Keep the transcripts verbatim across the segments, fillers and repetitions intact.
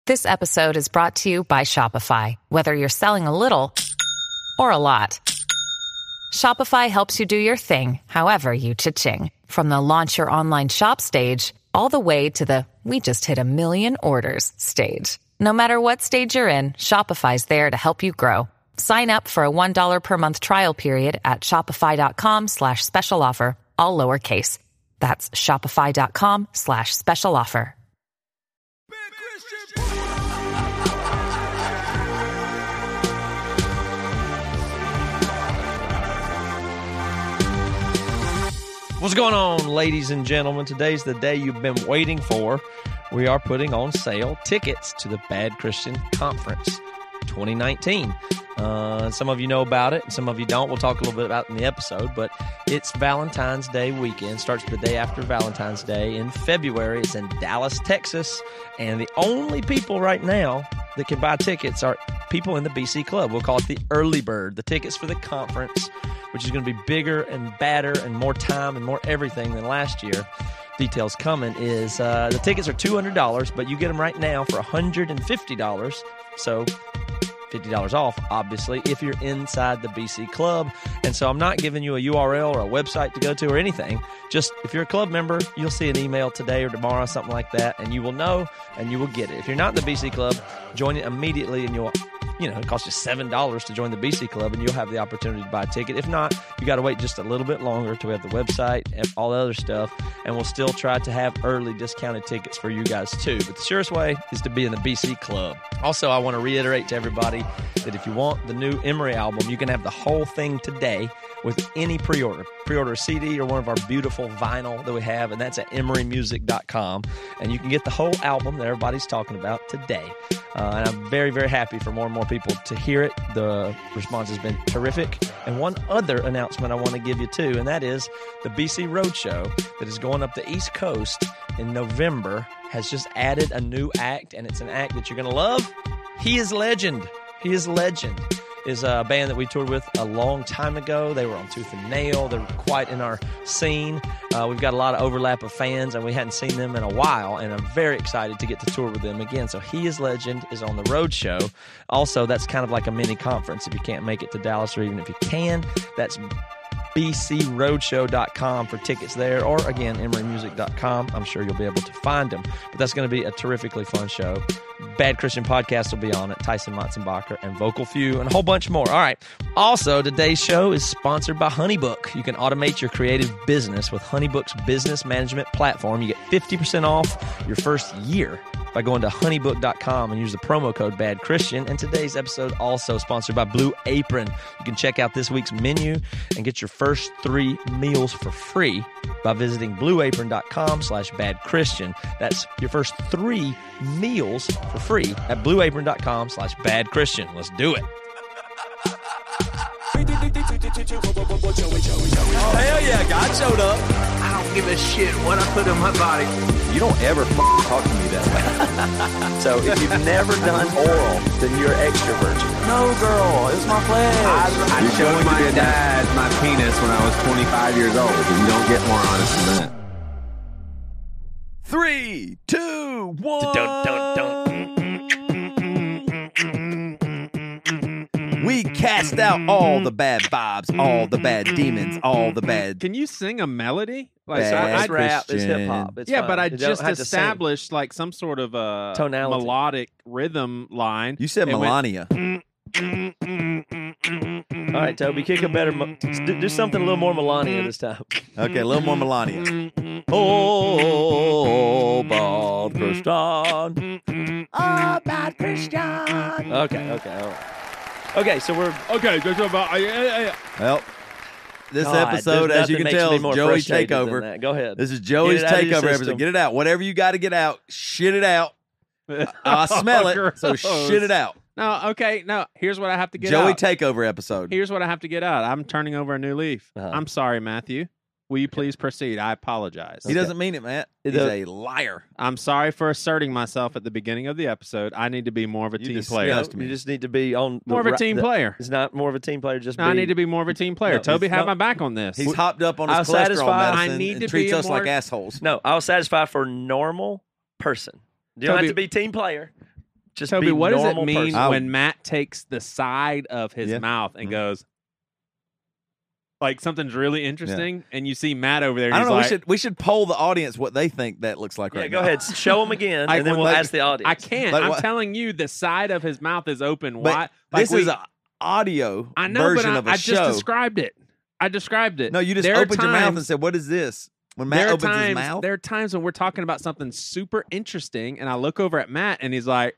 This episode is brought to you by Shopify. Whether you're selling a little or a lot, Shopify helps you do your thing, however you cha-ching. From the launch your online shop stage, all the way to the we just hit a million orders stage. No matter what stage you're in, Shopify's there to help you grow. Sign up for a one dollar per month trial period at shopify.com slash special offer, all lowercase. That's shopify.com slash special offer. What's going on, ladies and gentlemen? Today's the day you've been waiting for. We are putting on sale tickets to the Bad Christian Conference twenty nineteen. Uh, some of you know about it, and some of you don't. We'll talk a little bit about it in the episode, but it's Valentine's Day weekend. Starts the day after Valentine's Day in February. It's in Dallas, Texas, and the only people right now that can buy tickets are people in the B C Club. We'll call it the early bird, the tickets for the conference, which is going to be bigger and badder and more time and more everything than last year. Details coming is uh, the tickets are two hundred dollars, but you get them right now for one hundred fifty dollars. So fifty dollars off, obviously, if you're inside the B C Club. And so I'm not giving you a U R L or a website to go to or anything. Just if you're a club member, you'll see an email today or tomorrow, something like that, and you will know and you will get it. If you're not in the B C Club, join it immediately, and you'll, you know, it costs you seven dollars to join the B C Club, and you'll have the opportunity to buy a ticket. If not, you got to wait just a little bit longer till we have the website and all the other stuff, and we'll still try to have early discounted tickets for you guys too. But the surest way is to be in the B C Club. Also, I want to reiterate to everybody that if you want the new Emery album, you can have the whole thing today with any pre-order. Pre-order a C D or one of our beautiful vinyl that we have, and that's at emery music dot com. And you can get the whole album that everybody's talking about today. Uh, and I'm very, very happy for more and more people to hear it. The response has been terrific. And one other announcement I want to give you too, and that is the B C Roadshow that is going up the East Coast in November has just added a new act, and it's an act that you're going to love. He is Legend. He is Legend is a band that we toured with a long time ago. They were on Tooth and Nail. They're quite in our scene. Uh, we've got a lot of overlap of fans, and we hadn't seen them in a while, and I'm very excited to get to tour with them again. So He is Legend is on the road show. Also, that's kind of like a mini conference if you can't make it to Dallas, or even if you can. That's b c roadshow dot com for tickets there, or again, emery music dot com. I'm sure you'll be able to find them. But that's going to be a terrifically fun show. Bad Christian Podcast will be on it. Tyson Motzenbacher and Vocal Few and a whole bunch more. All right. Also, today's show is sponsored by HoneyBook. You can automate your creative business with HoneyBook's business management platform. You get fifty percent off your first year by going to honeybook dot com and use the promo code Bad Christian. And today's episode also sponsored by Blue Apron. You can check out this week's menu and get your first three meals for free by visiting blue apron dot com slash bad christian. That's your first three meals for free at blue apron dot com slash bad christian. Let's do it. Oh, hell yeah, God showed up. I don't give a shit what I put in my body. You don't ever f- talk to me that way. So if you've never done oral, then you're extrovert. No, girl, it's my flesh. I, I showed my dad my penis when I was twenty-five years old. You don't get more honest than that. Three, two, one. Dun, dun, dun. We cast out all the bad vibes, all the bad demons, all the bad. Can you sing a melody? Like, Bad so I, It's rap, it's Christian. hip hop. yeah, but I You don't just have to sing. established like some sort of a Tonality. melodic rhythm line. You said It went- Melania. All right, Toby, kick a better. Mo- do, do something a little more Melania this time. Okay, a little more Melania. Oh, bad Christian. Oh, bad Christian. Okay, okay, all right. Okay, so we're Okay, just about. Yeah, yeah, yeah. Well, this God, episode, there's as you nothing can makes tell, me is more Joey frustrated than Takeover. that. Go ahead. This is Joey's Get it out of your Takeover episode. system. Get it out. Whatever you got to get out, shit it out. I smell it, so shit it out. No, okay, no. Here's what I have to get Joey out. Takeover episode. Here's what I have to get out. I'm turning over a new leaf. Uh-huh. I'm sorry, Matthew. Will you please proceed? I apologize. He doesn't mean it, Matt. He's The- a liar. I'm sorry for asserting myself at the beginning of the episode. I need to be more of a You team disgust player. No, me. you just need to be on the More of a ri- team the- player. It's not more of a team player. Just No, I be, need to be more of a team player. No, Toby, it's have not- my back on this. He's hopped up on his I'll cholesterol satisfy- medicine I need and to treats be a us like more- assholes. No, I was satisfied for normal person. You don't Toby- have to be team player. just Toby, be what does it normal mean person. when Matt takes the side of his Yeah. mouth and Mhm. goes, like something's really interesting, and you see Matt over there? And I don't he's know. like, we should we should poll the audience what they think that looks like Yeah, right go now. ahead. Show them again, Like and then when we'll they- ask the audience. I can't. Like I'm what- telling you, the side of his mouth is open But wide. Like this we- is an audio I know, version but I, of a I show. just described it. I described it. no, you just There are opened your mouth and times- said, "What is this?" When Matt there are opens times, his mouth, There are times when we're talking about something super interesting, and I look over at Matt, and he's like,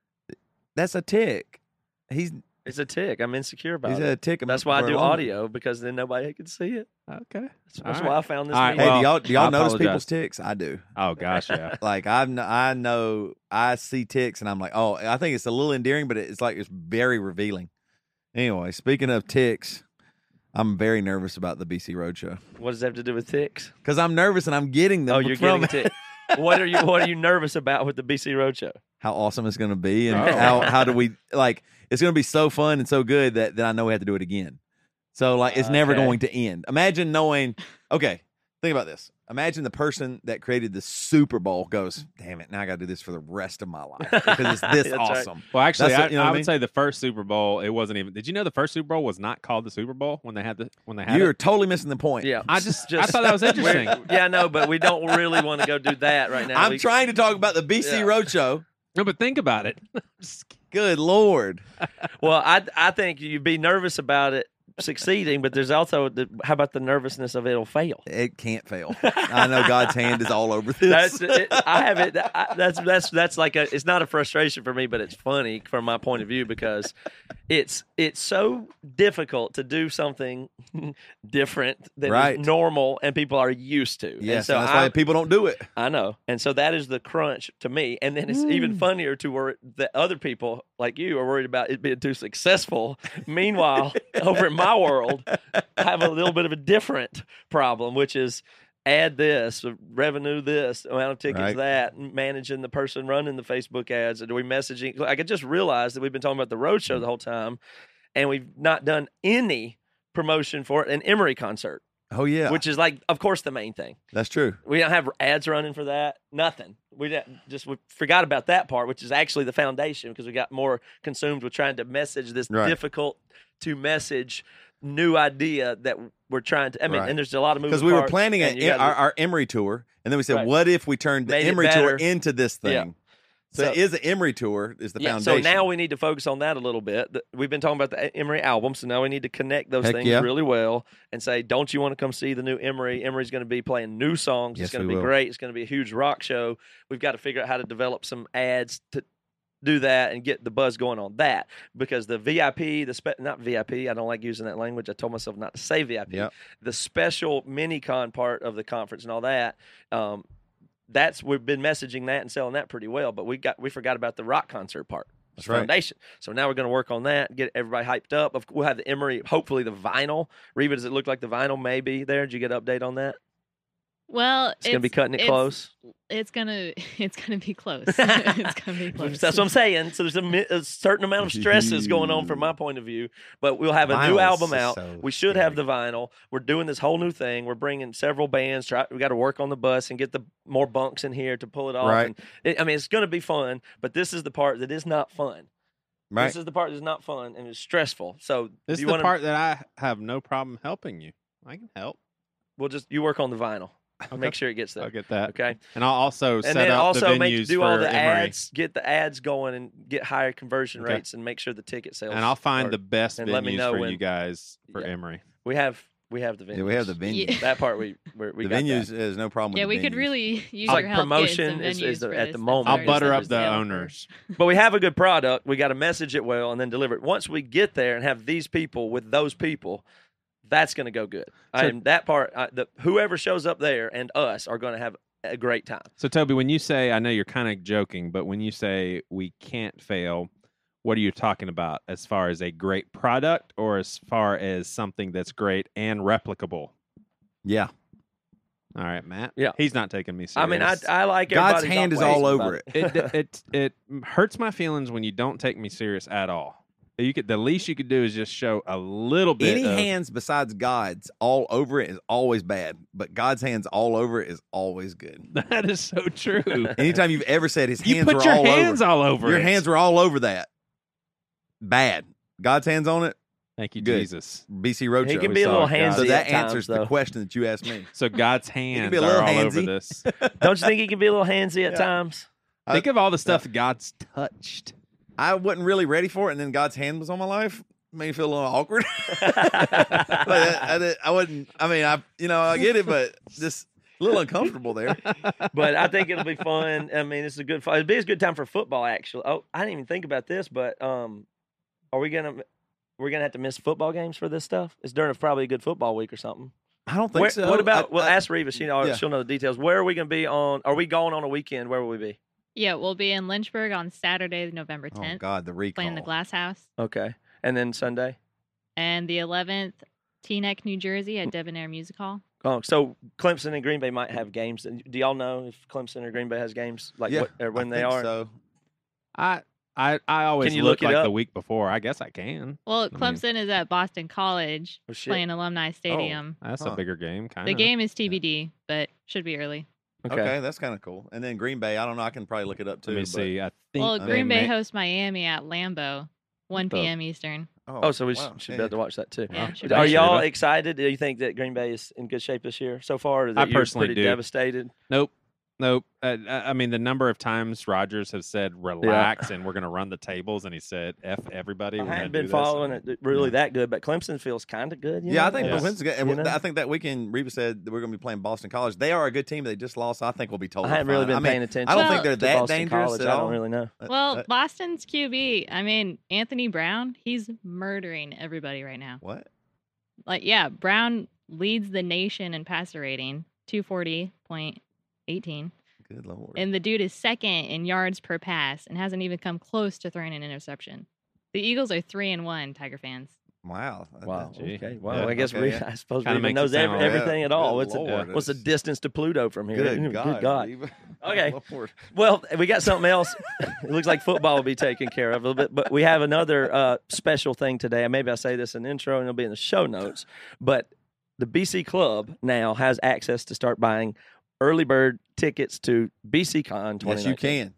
that's a tick. He's It's a tick. I'm insecure about he's it. a tick. That's why I for a do long- audio, because then nobody can see it. "Okay, That's, All that's right. why I found this. All right, medium. Hey, well, do y'all do y'all I notice apologize. people's ticks? I do. oh gosh, yeah." Like I've kn- I know I see ticks and I'm like, oh, I think it's a little endearing, but it's like it's very revealing. Anyway, speaking of ticks, I'm very nervous about the B C Roadshow What does that have to do with ticks? because I'm nervous and I'm getting them. Oh, you're from getting a tick. What are you What are you nervous about with the B C Roadshow? how awesome it's going to be, and Oh. how how do we like? It's going to be so fun and so good that, that I know we have to do it again. So like, it's never Okay. going to end. Imagine knowing. Okay, think about this. Imagine the person that created the Super Bowl goes, "Damn it! Now I got to do this for the rest of my life because it's this That's right. awesome." Well, actually, That's I, what- you know I what I would mean? say the first Super Bowl, it wasn't even. Did you know the first Super Bowl was not called the Super Bowl when they had the when they had You're it? totally missing the point. Yeah, I just, I Just- thought that was interesting. We're- yeah, no, but we don't really want to go do that right now. I'm We- trying to talk about the B C Yeah. Roadshow. No, but think about it. Good Lord. Well, I I think you'd be nervous about it succeeding, but there's also the, how about the nervousness of it'll fail? It can't fail. I know God's hand is all over this. That's it, I have it. I, that's that's that's like a. It's not a frustration for me, but it's funny from my point of view because it's it's so difficult to do something different than Right. is normal and people are used to. And yes, so that's I, why people don't do it. I know, and so that is the crunch to me. And then it's Mm. even funnier to where the other people like you are worried about it being too successful. Meanwhile, over in my world, I have a little bit of a different problem, which is add this, revenue this, amount of tickets Right. that, managing the person running the Facebook ads. Are we messaging? Like, I just realized that we've been talking about the roadshow the whole time, and we've not done any promotion for an Emery concert, Oh yeah, which is like, of course, the main thing. that's true. We don't have ads running for that. Nothing. We don't- just we forgot about that part, which is actually the foundation because we got more consumed with trying to message this Right. difficult to message new idea that we're trying to. I mean, Right. and there's a lot of moving Because we were parts, planning and a, you gotta- our, our Emery tour, and then we said, Right. "What if we turned the Made it Emery tour better. into this thing?" Yeah. So, So- it is an Emery tour is the yeah, foundation. so now we need to focus on that a little bit. The- We've been talking about the Emery album, so now we need to connect those Heck things yeah. really well and say, "Don't you want to come see the new Emery? Emery's going to be playing new songs. Yes, it's going to we be will. great. It's going to be a huge rock show. We've got to figure out how to develop some ads to do that and get the buzz going on that because the V I P, the spe- not V I P, I don't like using that language. I told myself not to say V I P. Yep. The special mini con part of the conference and all that. Um, that's we've been messaging that and selling that pretty well, but we got we forgot about the rock concert part. That's right. Foundation. So now we're going to work on that, get everybody hyped up. Of- We'll have the Emery, hopefully the vinyl. Reba, does it look like the vinyl may be there? Did you get an update on that? Well, It's, going to be cutting it it's- close. It's gonna, it's gonna be close. it's gonna be close. That's what I'm saying. So there's a, mi- a certain amount of stresses going on from my point of view, but we'll have a new Vinyl's album just out. so We should have the scary. vinyl. We're doing this whole new thing. We're bringing several bands. Try, we got to work on the bus and get the more bunks in here to pull it off. Right. And it, I mean, it's going to be fun, but this is the part that is not fun. right? This is the part that's not fun and it's stressful. So This do is you the wanna, part that I have no problem helping you. I can help. We'll just you work on the vinyl. Okay. Make sure it gets there. I'll get that. Okay. And I'll also And set then up also the make venues do for all the Emery. ads, get the ads going, and get higher conversion Okay. rates, and make sure the ticket sales. And I'll find are- the best and let me venues know for when- you guys for Yeah. Emery. we have we have the venues. Yeah, we have the venue. Yeah. That part we we're, we the got venues that. is no problem. yeah, with we the could venues. really use It's your like help getting promotion some is- venues is the- for at this. the That's moment. I'll ours. butter That up was the offer. owners. But we have a good product. We got to message it well and then deliver it. Once we get there and have these people with those people, that's going to go good. So- and that part, I, the whoever shows up there and us are going to have a great time. So, Toby, when you say, I know you're kind of joking, but when you say we can't fail, what are you talking about as far as a great product or as far as something that's great and replicable? Yeah, All right, Matt. Yeah. He's not taking me I serious. mean, I I like God's everybody's hand is ways all about over it. it, it it hurts my feelings when you don't take me serious at all. You could the least you could do is just show a little bit. Any of, hands besides God's all over it is always bad, but God's hands all over it is always good. That is so true. Anytime you've ever said his You hands put were your all hands over, all over your it. hands were all over that. Bad. God's hands on it. Thank you, Good. Jesus. B C Roadshow. He can we be a saw little it, God. handsy So that at times, answers though. the question that you asked me. So God's hands be a are little all over handsy. this. Don't you think he can be a little handsy at Yeah. times? Think of all the stuff God's touched. I wasn't really ready for it, and then God's hand was on my life. Made me feel a little awkward. Like, I, I, did- I wouldn't. I mean, I you know I get it, but just a little uncomfortable there. But I think it'll be fun. I mean, it's a good fun. It'd be a good time for football, actually. Oh, I didn't even think about this, but um, are we gonna we're gonna have to miss football games for this stuff? It's during a, probably a good football week or something. I don't think Where, so. What about? I- well, I- ask Reva. She know yeah. she'll know the details. Where are we gonna be on? Are we going on a weekend? Where will we be? Yeah, we'll be in Lynchburg on Saturday, November Oh tenth, God, the recall. playing the Glass House. Okay, and then Sunday. And the eleventh, Teaneck, New Jersey at Debonair Music Hall. Oh, so Clemson and Green Bay might have games. Do y'all know if Clemson or Green Bay has games like yeah, what, or when I they think are? So I I I always Can you look look it like up? the week before. I guess I can. Well, mean- Clemson is at Boston College Oh, shit. playing Alumni Stadium. That's Huh. a bigger game, kind The of. game is T B D, but should be early. Okay. okay, that's kind of cool. And then Green Bay, I don't know. I can probably look it up too. Let me but- see. I think. Well, they Green Bay may- hosts Miami at Lambeau, one the- p.m. Eastern. Oh, so we wow, should yeah. be able to watch that too. Yeah, Wow. should Are be. y'all Should've. excited? Do you think that Green Bay is in good shape this year so far? Or that I you're personally pretty do. devastated. Nope. Nope. Uh, I I mean, the number of times Rogers has said relax and we're going to run the tables, and he said F everybody. I we're gonna haven't do been this." following it really Yeah. that good, but Clemson feels kind of good. You Yeah, know? I think Yes. Clemson's good. And You we- know? I think that weekend Reba said that we're going to be playing Boston College. They are a good team. They just lost. I think we'll be I totally haven't really fine. been I mean, paying attention. I don't Well- think they're to that Boston dangerous College. at I all. don't really know. Uh, Well, uh, Boston's Q B, I mean, Anthony Brown, he's murdering everybody right now. what? Like, yeah, Brown leads the nation in passer rating, two forty point one eight. Good lord. And the dude is second in yards per pass and hasn't even come close to throwing an interception. The Eagles are three and one, Tiger fans. wow. That- Wow. that- Gee. Okay. Wow. Yeah, I guess okay, we, yeah. I suppose Kinda Reba makes it knows every, sound- everything Yeah, at all. good What's, Lord, the, what's the it's- distance to Pluto from here? Good God. Good God. Reba. Okay. Lord. Well, we got something else. It looks like football will be taken care of a little bit, but we have another uh, special thing today. Maybe I'll say this in the intro and it'll be in the show notes. But the B C Club now has access to start buying early bird tickets to BCCon twenty nineteen. Yes, you can.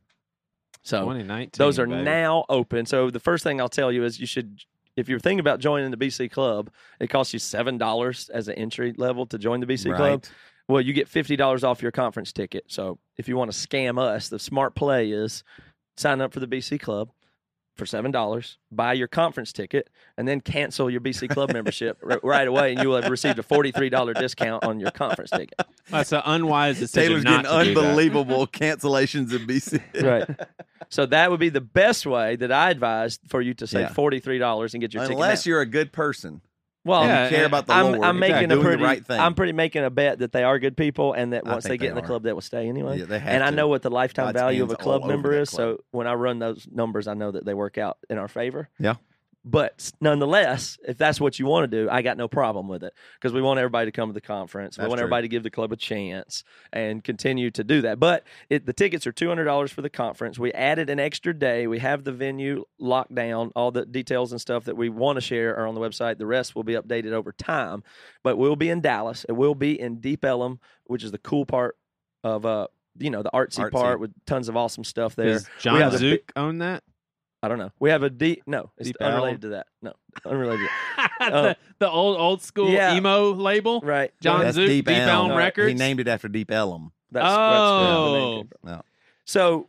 So twenty nineteen. those are baby. now open. So the first thing I'll tell you is you should, if you're thinking about joining the B C Club, it costs you seven dollars as an entry level to join the B C Club. Right. Well, you get fifty dollars off your conference ticket. So if you want to scam us, the smart play is sign up for the B C Club for seven dollars, buy your conference ticket, and then cancel your B C Club membership r- right away, and you will have received a forty-three dollars discount on your conference ticket. That's an unwise decision. Taylor's not getting to do that. unbelievable cancellations in B C. Right. So that would be the best way that I advise for you to save Yeah. forty-three dollars and get your ticket. Unless now. you're a good person. Well, Yeah, you care and about the I'm, Lord. I'm making doing a pretty, the right thing. I'm pretty making a bet that they are good people, and that I once they think get they in the are. club, they will stay anyway. Yeah, they have and I to. know what the lifetime God's value of a hands club all over member that is. club. So when I run those numbers, I know that they work out in our favor. Yeah. But nonetheless, if that's what you want to do, I got no problem with it because we want everybody to come to the conference. We That's want true. everybody to give the club a chance and continue to do that. But it, the tickets are two hundred dollars for the conference. We added an extra day. We have the venue locked down. All the details and stuff that we want to share are on the website. The rest will be updated over time. But we'll be in Dallas. It will be in Deep Ellum, which is the cool part of uh, you know, the artsy, Artsy. part with tons of awesome stuff there. Does We John have the Zook big- own that? I don't know. We have a deep no, it's Deep unrelated Ellum? to that. No, unrelated. the, the old old school Yeah. emo label. Right. John That's Zook, Deep Deep Elm. Elm Right. Records. He named it after Deep Ellum. That's, that's where the name Oh. came from. No. So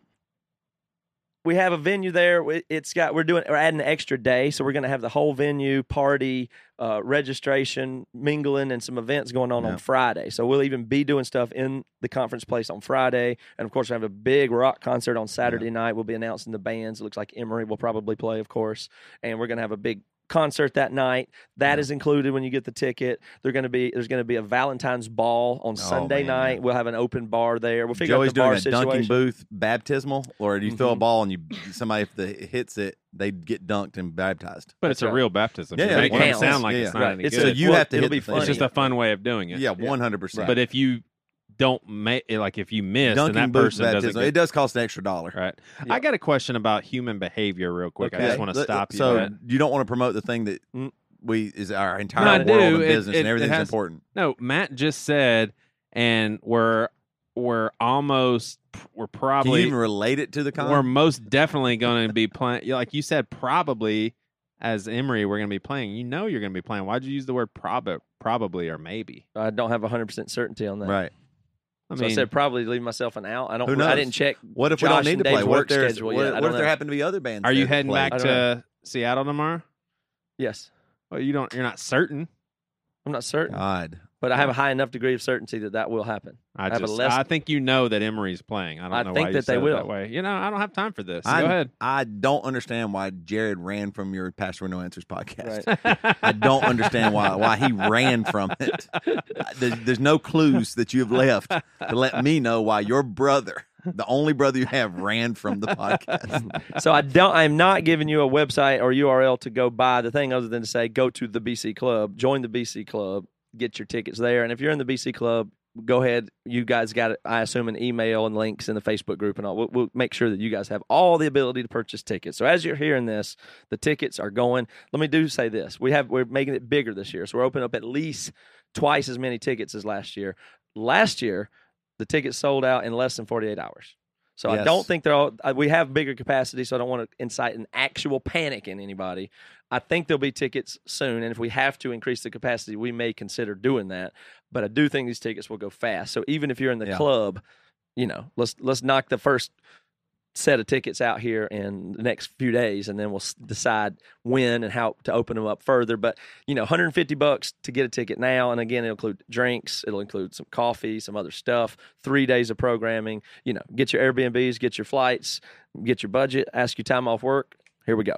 we have a venue there. We- It's got we're doing we're adding an extra day, so we're going to have the whole venue party, uh, registration, mingling, and some events going on Yeah. on Friday. So we'll even be doing stuff in the conference place on Friday, and of course we have a big rock concert on Saturday night. We'll be announcing the bands. It looks like Emory will probably play, of course, and we're going to have a big concert that night. That is included when you get the ticket. They're going to be there's going to be a Valentine's ball on Sunday man, night. yeah. We'll have an open bar there. We'll figure Joey's out the bar doing a situation. dunking booth baptismal, or do you throw a Mhm. ball and you somebody if the hits it, they get dunked and baptized. But That's it's a right. real baptism. Yeah, You're yeah, making it it counts. sound like Yeah, it's not yeah. any It's good. So a- you well, have to it'll hit be the thing. funny. It's just a fun way of doing it. Yeah, one hundred percent. But if you don't make like if you miss, Dunking then that boots person doesn't baptism. get It does cost an extra dollar. right. Yeah. I got a question about human behavior, real quick. I Okay. just want to Let- stop you. So there. you don't want to promote the thing that Mm. we is our No, entire I world do. and It- business it- and it everything's has- important. No, Matt just said, and we're we're almost we're Can you probably even relate it to the con? we're most definitely going to be playing. Like you said, probably as Emory, we're going to be playing. You know, you're going to be playing. Why'd you use the word prob- probably or maybe? I don't have one hundred percent certainty on that. right. I So mean, I said probably leave myself an out. I don't. Who knows? I didn't check. What if we Josh don't need and to play? Dave's What if, work there's, schedule what, yet. I what don't if there know. happen to be other bands? are there you that heading play? back I don't to Seattle tomorrow? Yes, Well, you don't. You're not certain. I'm not certain, God. but I have a high enough degree of certainty that that will happen. I I have a just. less- I think you know that Emory's playing. I don't I know think why you that they said it will. that way. You know, I don't have time for this. I, Go ahead. I don't understand why Jared ran from your Pastor No Answers podcast. Right. I don't understand why why he ran from it. There's, there's no clues that you have left to let me know why your brother, the only brother you have, ran from the podcast. So I don't. I'm not giving you a website or U R L to go buy the thing, other than to say go to the B C Club, join the B C Club, get your tickets there, and if you're in the B C Club, go ahead. You guys got, I assume, an email and links in the Facebook group and all. We'll, we'll make sure that you guys have all the ability to purchase tickets. So as you're hearing this, the tickets are going. Let me do say this: we have we're making it bigger this year, so we're opening up at least twice as many tickets as last year. Last year, the tickets sold out in less than forty-eight hours. So I Yes. don't think they're all. uh, We have bigger capacity, so I don't want to incite an actual panic in anybody. I think there'll be tickets soon, and if we have to increase the capacity, we may consider doing that. But I do think these tickets will go fast. So even if you're in the Yeah. club, you know, let's let's knock the first set of tickets out here in the next few days, and then we'll s- decide when and how to open them up further. But you know, one hundred fifty bucks to get a ticket now, and again, it'll include drinks, it'll include some coffee, some other stuff, three days of programming. You know, get your Airbnbs, get your flights, get your budget, ask you time off work. Here we go.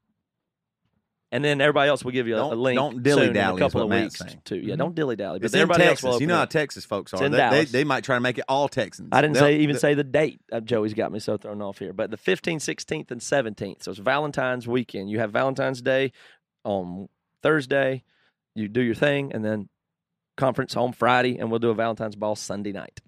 And then everybody else will give you a, Don't- a link. don't soon dilly-dally in is a couple what of Matt's weeks saying. too. Yeah, don't dilly dally. But It's in everybody else Texas. will You open know how up. Texas folks It's are. in They, they, Dallas. they might try to make it all Texans. I didn't They'll- say even they- say the date. Uh, Joey's got me so thrown off here. But the fifteenth, sixteenth, and seventeenth. So it's Valentine's weekend. You have Valentine's Day on Thursday. You do your thing, and then conference on Friday, and we'll do a Valentine's ball Sunday night.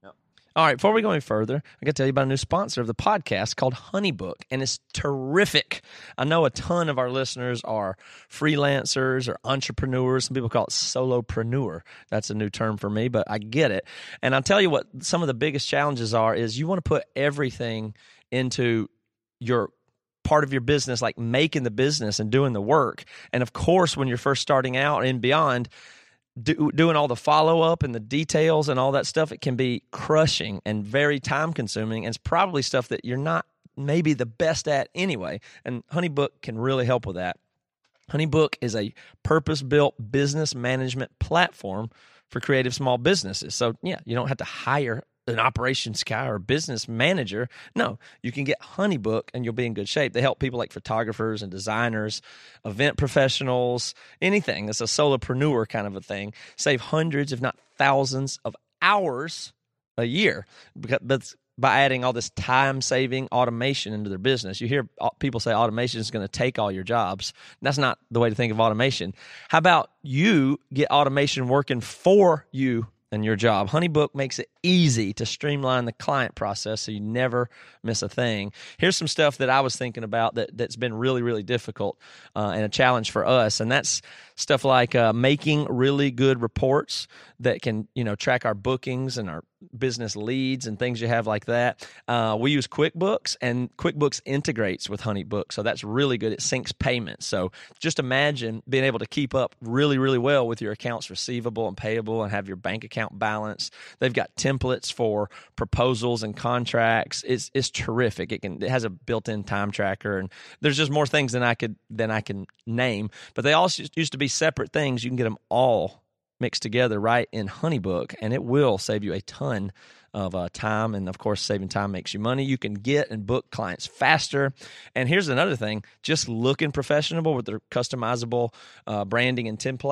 All right, before we go any further, I got to tell you about a new sponsor of the podcast called HoneyBook, and it's terrific. I know a ton of our listeners are freelancers or entrepreneurs. Some people call it solopreneur. That's a new term for me, but I get it. And I'll tell you what some of the biggest challenges are is you want to put everything into your part of your business, like making the business and doing the work. And of course, when you're first starting out and beyond, Do, doing all the follow-up and the details and all that stuff, it can be crushing and very time-consuming, and it's probably stuff that you're not maybe the best at anyway, and HoneyBook can really help with that. HoneyBook is a purpose-built business management platform for creative small businesses. So, yeah, you don't have to hire an operations guy or a business manager. No, you can get HoneyBook and you'll be in good shape. They help people like photographers and designers, event professionals, anything. It's a solopreneur kind of a thing. Save hundreds, if not thousands, of hours a year. Because that's by adding all this time-saving automation into their business. You hear people say automation is going to take all your jobs. That's not the way to think of automation. How about you get automation working for you and your job? HoneyBook makes it easy to streamline the client process so you never miss a thing. Here's some stuff that I was thinking about that, that's been really, really difficult uh, and a challenge for us, and that's stuff like uh, making really good reports that can, you know, track our bookings and our business leads and things you have like that. Uh, we use QuickBooks, and QuickBooks integrates with HoneyBook, so that's really good. It syncs payments. So just imagine being able to keep up really, really well with your accounts receivable and payable and have your bank account balance. They've got templates for proposals and contracts. It's it's terrific. It can it has a built-in time tracker, and there's just more things than I could than I can name. But they all used to be separate things. You can get them all mixed together right in HoneyBook, and it will save you a ton of uh, time. And of course, saving time makes you money. You can get and book clients faster. And here's another thing: just looking professional with their customizable uh, branding and templates.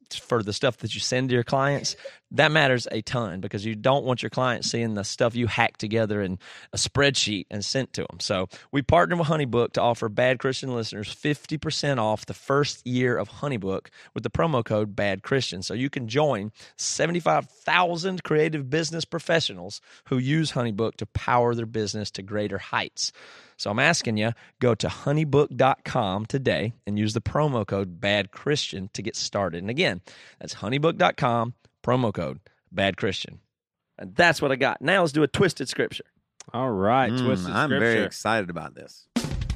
for the stuff that you send to your clients, that matters a ton because you don't want your clients seeing the stuff you hacked together in a spreadsheet and sent to them. So we partnered with HoneyBook to offer Bad Christian listeners fifty percent off the first year of HoneyBook with the promo code Bad Christian. So you can join seventy-five thousand creative business professionals who use HoneyBook to power their business to greater heights. So I'm asking you, go to honeybook dot com today and use the promo code Bad Christian to get started. And again, that's honeybook dot com, promo code Bad Christian. And that's what I got. Now let's do a twisted scripture. All right, Mm, twisted I'm scripture. very excited about this.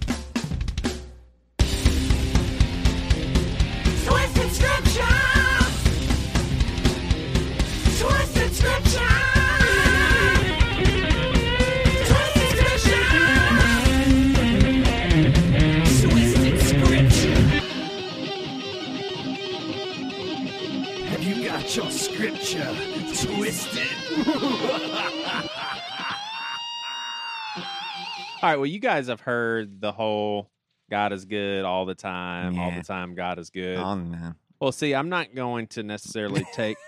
Twisted Scripture! Twisted Scripture! Twisted Scripture! Twisted Scripture! Have you got your scripture twisted? All right, well, you guys have heard the whole God is good all the time, all Yeah. the time God is good. Oh, no. Well, see, I'm not going to necessarily take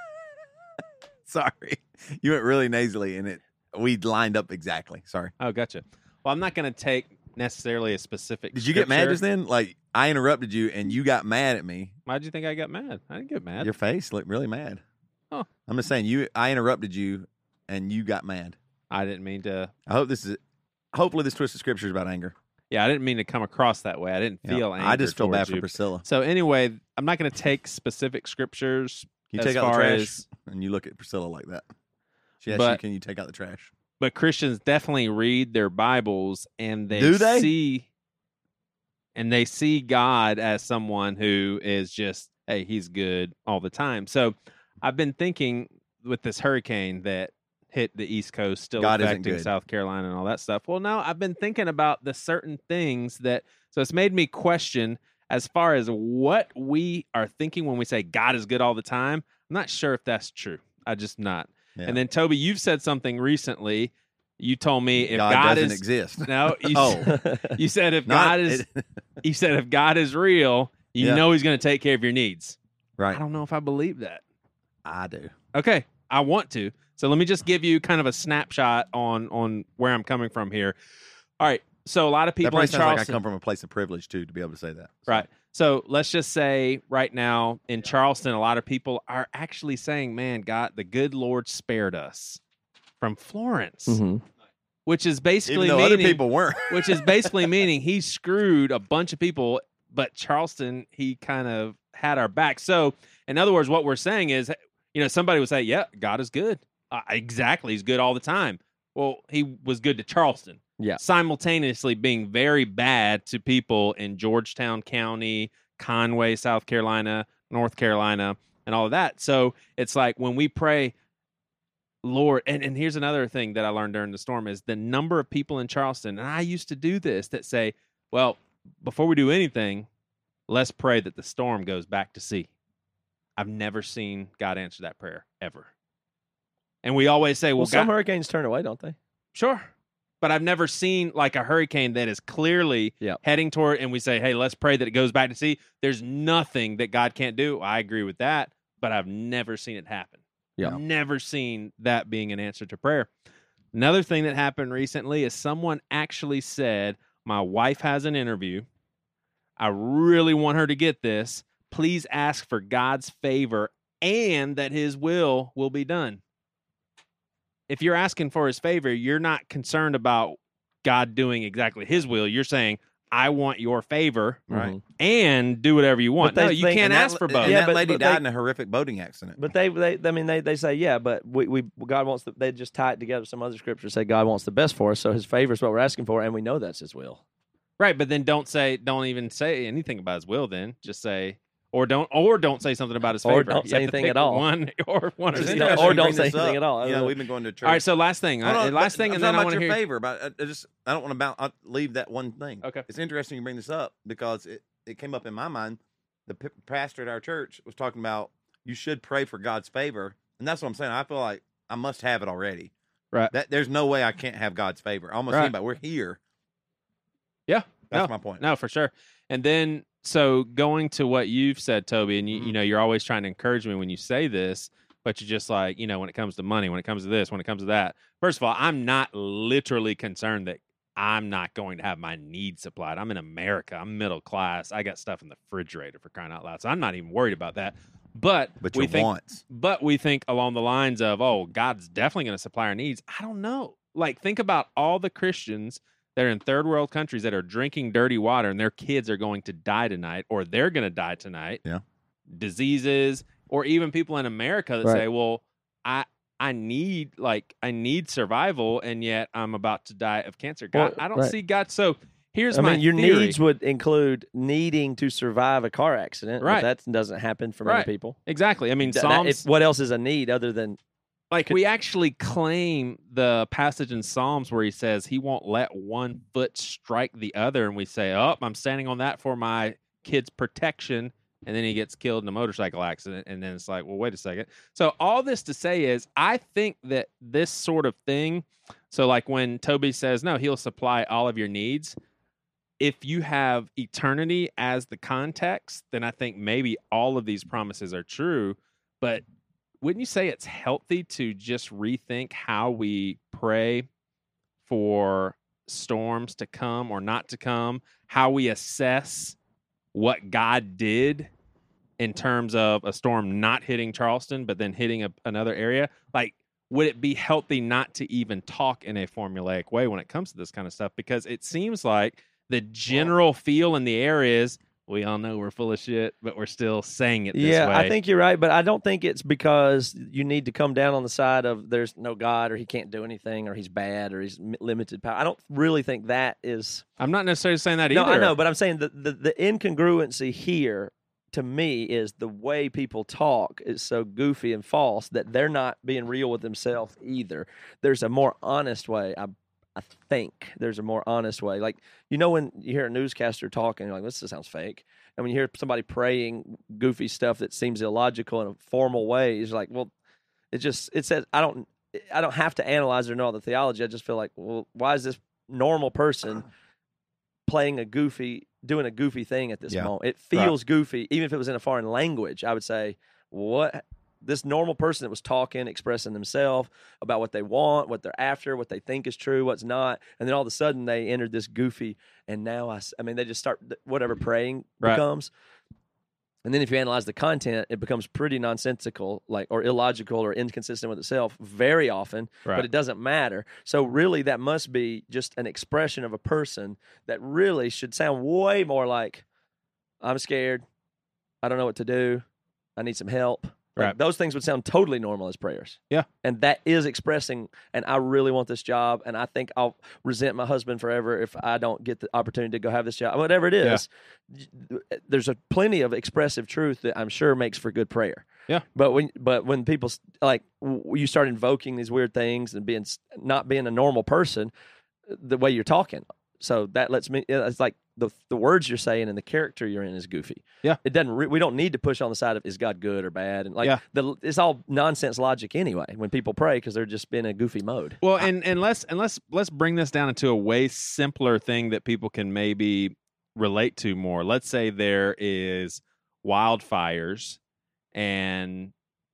Sorry. You went really nasally, and it we lined up exactly. Sorry. Oh, gotcha. Well, I'm not going to take necessarily a specific Did you get mad scripture. just then? Like, I interrupted you, and you got mad at me. Why'd you think I got mad? I didn't get mad. Your face looked really mad. Oh. I'm just saying, you. I interrupted you, and you got mad. I didn't mean to. I hope this is. Hopefully, this twisted scripture is about anger. Yeah, I didn't mean to come across that way. I didn't Yeah. feel anger I just feel bad towards for you. Priscilla. So anyway, I'm not going to take specific scriptures. You as take out the far trash, as- and you look at Priscilla like that. She asks But- you, "Can you take out the trash?" But Christians definitely read their Bibles and they, Do they? see and they see God as someone who is just, hey, he's good all the time. So I've been thinking with this hurricane that hit the East Coast, still God isn't affecting good. South Carolina and all that stuff. Well, no, I've been thinking about the certain things that, so it's made me question as far as what we are thinking when we say God is good all the time. I'm not sure if that's true. I just not. Yeah. And then Toby, you've said something recently. You told me if God, God, doesn't is exist. no, you, Oh. you said if Not- God is, it- you said if God is real, you Yeah. know He's going to take care of your needs. I right. don't know if I believe that. I do. Okay, I want to. So let me just give you kind of a snapshot on on where I'm coming from here. All right. So a lot of That people probably in sounds like I Charleston, come from a place of privilege too, to be able to say that. So, right? So let's just say right now in Charleston, a lot of people are actually saying, "Man, God, the good Lord spared us from Florence," Mm-hmm. which is Even basically though meaning, other people weren't. which is basically meaning he screwed a bunch of people, but Charleston, he kind of had our back. So, in other words, what we're saying is, you know, somebody would say, yeah, God is good. Uh, exactly. He's good all the time. Well, he was good to Charleston. Yeah. Simultaneously being very bad to people in Georgetown County, Conway, South Carolina, North Carolina, and all of that. So it's like when we pray, Lord, and, and here's another thing that I learned during the storm is the number of people in Charleston, and I used to do this, that say, well, before we do anything, let's pray that the storm goes back to sea. I've never seen God answer that prayer, ever. And we always say, well, Well, some God, hurricanes turn away, don't they? sure. But I've never seen like a hurricane that is clearly Yep. heading toward, and we say, hey, let's pray that it goes back to sea. There's nothing that God can't do. I agree with that, but I've never seen it happen. Yeah. Never seen that being an answer to prayer. Another thing that happened recently is someone actually said, my wife has an interview. I really want her to get this. Please ask for God's favor and that his will will be done. If you're asking for his favor, you're not concerned about God doing exactly his will. You're saying, I want your favor, Right. and do whatever you want. But No, they you think- can't And ask that, for both. And Yeah, that but- lady but died they- in a horrific boating accident. But they, they, I mean, they, they say, yeah, but we, we, God wants the, they just tie it together. Some other scriptures say God wants the best for us, so His favor is what we're asking for, and we know that's His will. Right, but then don't say, don't even say anything about his will. Then just say, or don't, or don't say something about his Or favor. don't You say have to anything pick at all. One or one or It's the Yeah, other. interesting or you don't bring say this anything up. at all. You know, we've been going to church. All right, so last thing, Hold I, on, last but thing, I'm and then I talking want to about hear. your favor. But I, I just I don't want to bounce. I'll leave that one thing. Okay. It's interesting you bring this up because it, it came up in my mind. The p- pastor at our church was talking about you should pray for God's favor, and that's what I'm saying. I feel like I must have it already. Right. That there's no way I can't have God's favor. I almost Right. think about we're here. Yeah, That's no, my point. No, for sure. And then so going to what you've said, Toby, and you, Mm-hmm. you know, you're always trying to encourage me when you say this, but you're just like, you know, when it comes to money, when it comes to this, when it comes to that. First of all, I'm not literally concerned that I'm not going to have my needs supplied. I'm in America. I'm middle class. I got stuff in the refrigerator, for crying out loud. So I'm not even worried about that. But But we your think, wants. but we think along the lines of, oh, God's definitely going to supply our needs. I don't know. Like, think about all the Christians that are in third world countries that are drinking dirty water and their kids are going to die tonight, or they're going to die tonight. Yeah. Diseases, or even people in America that Right. say, well, I I need like I need survival, and yet I'm about to die of cancer. God, Well, I don't right. see God. So here's I my mean, your theory. needs would include needing to survive a car accident. Right. But that doesn't happen for many Right. people. Exactly. I mean, Th- that- Psalms. if- what else is a need other than Like, we actually claim the passage in Psalms where he says he won't let one foot strike the other, and we say, oh, I'm standing on that for my kid's protection, and then he gets killed in a motorcycle accident, and then it's like, well, wait a second. So all this to say is, I think that this sort of thing, so like when Toby says, no, he'll supply all of your needs, if you have eternity as the context, then I think maybe all of these promises are true, but wouldn't you say it's healthy to just rethink how we pray for storms to come or not to come, how we assess what God did in terms of a storm not hitting Charleston, but then hitting a, another area? Like, would it be healthy not to even talk in a formulaic way when it comes to this kind of stuff? Because it seems like the general feel in the air is, we all know we're full of shit, but we're still saying it this yeah, way. I think you're right, but I don't think it's because you need to come down on the side of there's no God or he can't do anything or he's bad or he's m- limited power. I don't really think that is. I'm not necessarily saying that No, either. I know, but I'm saying the, the the incongruency here to me is the way people talk is so goofy and false that they're not being real with themselves either. There's a more honest way. I I think there's a more honest way. Like, you know, when you hear a newscaster talking, you're like, this sounds fake. And when you hear somebody praying goofy stuff that seems illogical in a formal way, it's like, well, it just, it says, I don't, I don't have to analyze or know all the theology. I just feel like, well, why is this normal person playing a goofy, doing a goofy thing at this Yeah. moment? It feels goofy. Even if it was in a foreign language, I would say, what? This normal person that was talking, expressing themselves about what they want, what they're after, what they think is true, what's not, and then all of a sudden they entered this goofy, and now I, s- I mean, they just start whatever praying Right. becomes, and then if you analyze the content, it becomes pretty nonsensical, like or illogical or inconsistent with itself very often. Right. But it doesn't matter. So really, that must be just an expression of a person that really should sound way more like, "I'm scared, I don't know what to do, I need some help." Like, Right. those things would sound totally normal as prayers. Yeah. And that is expressing, and I really want this job, and I think I'll resent my husband forever if I don't get the opportunity to go have this job. Whatever it is, there's a plenty of expressive truth that I'm sure makes for good prayer. Yeah. But when but when people s- like w- you start invoking these weird things and being s- not being a normal person, the way you're talking, so that lets me. It's like the the words you're saying and the character you're in is goofy. Yeah. It doesn't. Re- we don't need to push on the side of is God good or bad, and like Yeah. the it's all nonsense logic anyway when people pray because they're just in a goofy mode. Well, and and let's and let's let's bring this down into a way simpler thing that people can maybe relate to more. Let's say there is wildfires, and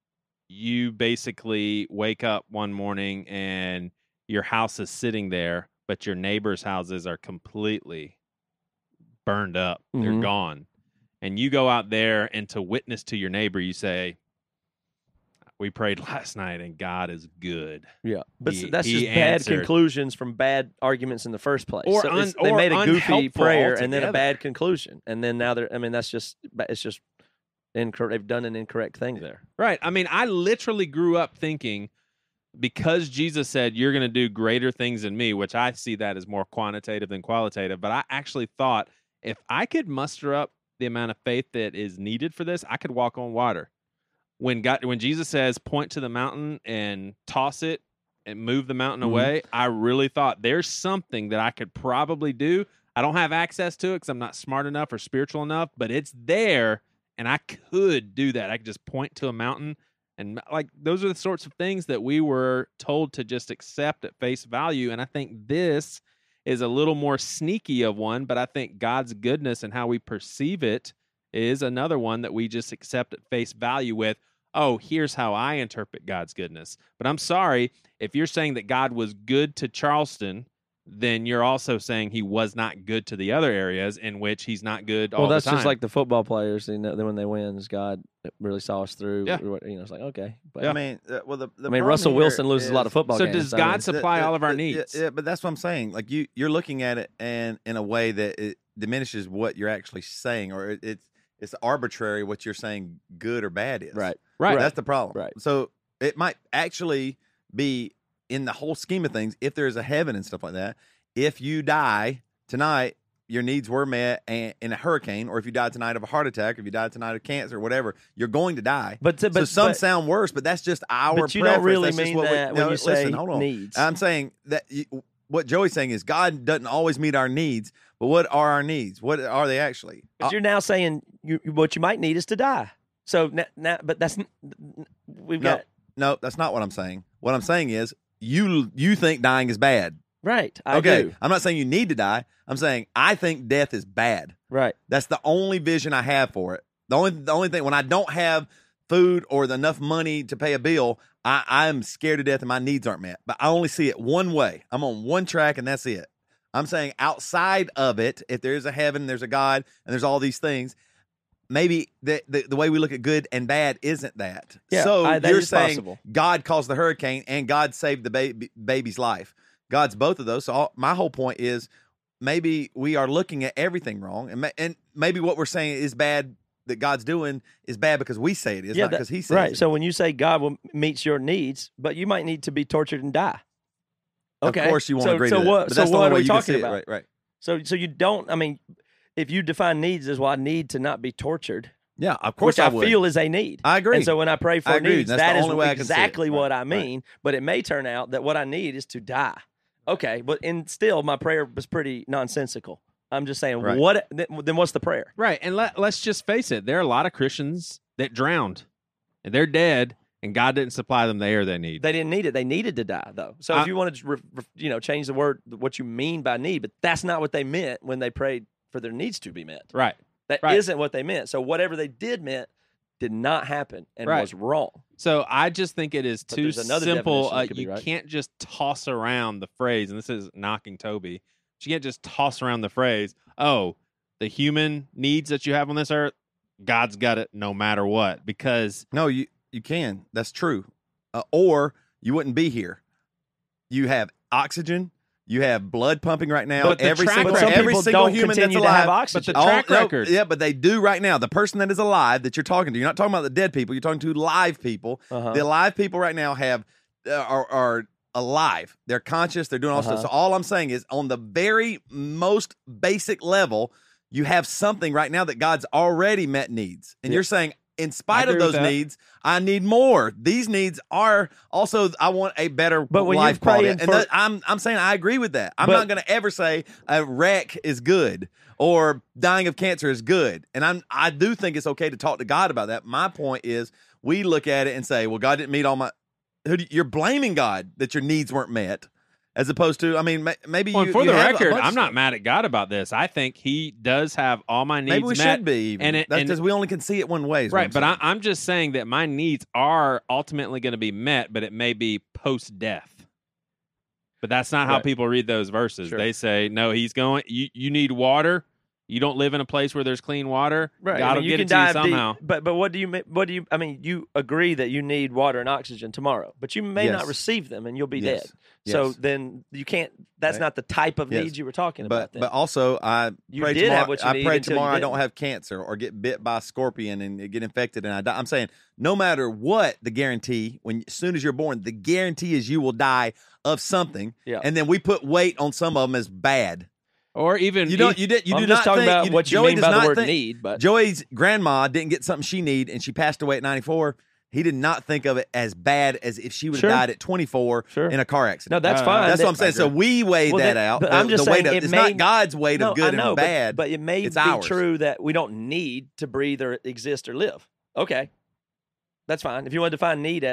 you basically wake up one morning and your house is sitting there, but your neighbors' houses are completely burned up. They're Mhm. gone. And you go out there, and to witness to your neighbor, you say, we prayed last night and God is good. Yeah, but He- s- that's he just bad answered. conclusions from bad arguments in the first place. Or So un- it's- they or made a goofy unhelpful prayer and then a altogether. bad conclusion, and then now they're. I mean, that's just it's just incorrect. They've done an incorrect thing there. Right. I mean, I literally grew up thinking because Jesus said, you're going to do greater things than me, which I see that as more quantitative than qualitative. But I actually thought if I could muster up the amount of faith that is needed for this, I could walk on water. When God, when Jesus says, point to the mountain and toss it and move the mountain Mhm. away, I really thought there's something that I could probably do. I don't have access to it because I'm not smart enough or spiritual enough, but it's there. And I could do that. I could just point to a mountain. And like, those are the sorts of things that we were told to just accept at face value. And I think this is a little more sneaky of one, but I think God's goodness and how we perceive it is another one that we just accept at face value with, oh, here's how I interpret God's goodness. But I'm sorry, if you're saying that God was good to Charleston, then you're also saying he was not good to the other areas in which he's not good all Well, that's the time. just like the football players. You know, then when they win, is God really saw us through. Yeah. You know, it's like, okay. But, I mean, uh, well, the, the I mean, problem Russell here Wilson loses a lot is- of football So games. does I God mean, supply the- all of our the- needs? Yeah, yeah, but that's what I'm saying. Like you, you're looking at it and in a way that it diminishes what you're actually saying, or it, it's it's arbitrary what you're saying good or bad is. right. Right. That's the problem. Right. So it might actually be in the whole scheme of things, if there's a heaven and stuff like that, if you die tonight, your needs were met and, in a hurricane, or if you died tonight of a heart attack, if you died tonight of cancer, whatever, you're going to die. But, to, so but some but, sound worse, but that's just our but you preference. don't really That's just mean what we- that no, when you listen, say hold on. needs. I'm saying that you, what Joey's saying is God doesn't always meet our needs, but what are our needs? What are they actually? But you're now saying you, what you might need is to die. So now, now but that's we've No. got No, that's not what I'm saying. What I'm saying is you you think dying is bad. right. I okay, do. I'm not saying you need to die. I'm saying I think death is bad. Right. That's the only vision I have for it. The only the only thing when I don't have food or the enough money to pay a bill, I, I'm scared to death and my needs aren't met. But I only see it one way. I'm on one track and that's it. I'm saying outside of it, if there is a heaven, there's a God, and there's all these things, maybe the the, the way we look at good and bad isn't that. Yeah, so I- that you're is saying possible. God caused the hurricane and God saved the baby, baby's life. God's both of those. So all, my whole point is maybe we are looking at everything wrong, and ma- and maybe what we're saying is bad that God's doing is bad because we say it is, Yeah, not that- because He says right. it. So when you say God will meets your needs, but you might need to be tortured and die. Okay. Of course, you won't so, agree so to that. what? But So that's the what only are way we you can talking see it. about? Right, right. So so you don't. I mean, if you define needs as well, I need to not be tortured, Yeah, of course which I, I would. feel is a need. I agree. And so when I pray for I agree. needs, That's that the is only way I can see it. exactly what Right, I mean. But it may turn out that what I need is to die. Okay, but and still, my prayer was pretty nonsensical. I'm just saying, Right. what? Then then what's the prayer? Right. And let, let's just face it. There are a lot of Christians that drowned and they're dead and God didn't supply them the air they need. They didn't need it. They needed to die, though. So I- if you want to, re, re- you know, change the word, what you mean by need, but that's not what they meant when they prayed for their needs to be met. right. That Right. not what they meant. So whatever they did meant did not happen and Right. was wrong. So I just think it is But too there's another simple. definition Uh, that could be you right. can't just toss around the phrase, and this is knocking Toby. You can't just toss around the phrase, oh, the human needs that you have on this earth, God's got it no matter what. Because No, you you can. That's true. Uh, or you wouldn't be here. You have oxygen. You have blood pumping right now. But the every track single record- But some every people single don't human that's continue to alive. have oxygen. But the Oh, track no, record. yeah, but they do right now. The person that is alive that you're talking to, you're not talking about the dead people. You're talking to live people. Uh-huh. The alive people right now have uh, are are alive. They're conscious. They're doing all Uh-huh. stuff. So all I'm saying is, on the very most basic level, you have something right now that God's already met needs, and Yeah. you're saying, in spite of agree with those that. needs, I need more. These needs are also, I want a better But when life you're praying quality. And for- that, I'm I'm saying I agree with that. I'm But- not going to ever say a wreck is good or dying of cancer is good. And I'm I do think it's okay to talk to God about that. My point is, we look at it and say, well, God didn't meet all my. Who do you, you're blaming God that your needs weren't met, as opposed to, I mean, ma- maybe well, you. and for you the have a record, bunch I'm of not stuff. mad at God about this. I think He does have all my needs Maybe we met. should be. Even. and it- That's and- because we only can see it one way. is what Right, I'm but saying. I, I'm just saying that my needs are ultimately going to be met, but it may be post death. But that's not how Right. people read those verses. Sure. They say, "No, he's going. You you need water. You don't live in a place where there's clean water. Right. God I mean, will you get can it to you dive deep, somehow." but but what do you ma- what do you I mean, you agree that you need water and oxygen tomorrow, but you may not Yes. receive them and you'll be Yes. dead. So Yes. then you can't that's Right. not the type of Yes. needs you were talking But about then. but also I You pray did tomorrow. have what you I need pray until you tomorrow I don't didn't. have cancer or get bit by a scorpion and get infected and I die. I'm saying no matter what the guarantee, when as soon as you're born, the guarantee is you will die of something. Yeah. And then we put weight on some of them as bad. Or even You don't. You did. You I'm do just not talking think, about you, what you Joey mean does by the not word think- need, but Joey's grandma didn't get something she need and she passed away at ninety-four. He did not think of it as bad as if she would have Sure. died at twenty-four Sure. in a car no, accident. that's Uh, fine. That's That- what I'm saying. So we weigh Well, that then- out. but the, I'm just the weight saying of, it it's may- not God's weight no, of good I know, and but- bad. But, it may It's be ours. true that we don't need to breathe or exist or live. Okay. That's fine. If you want to define need as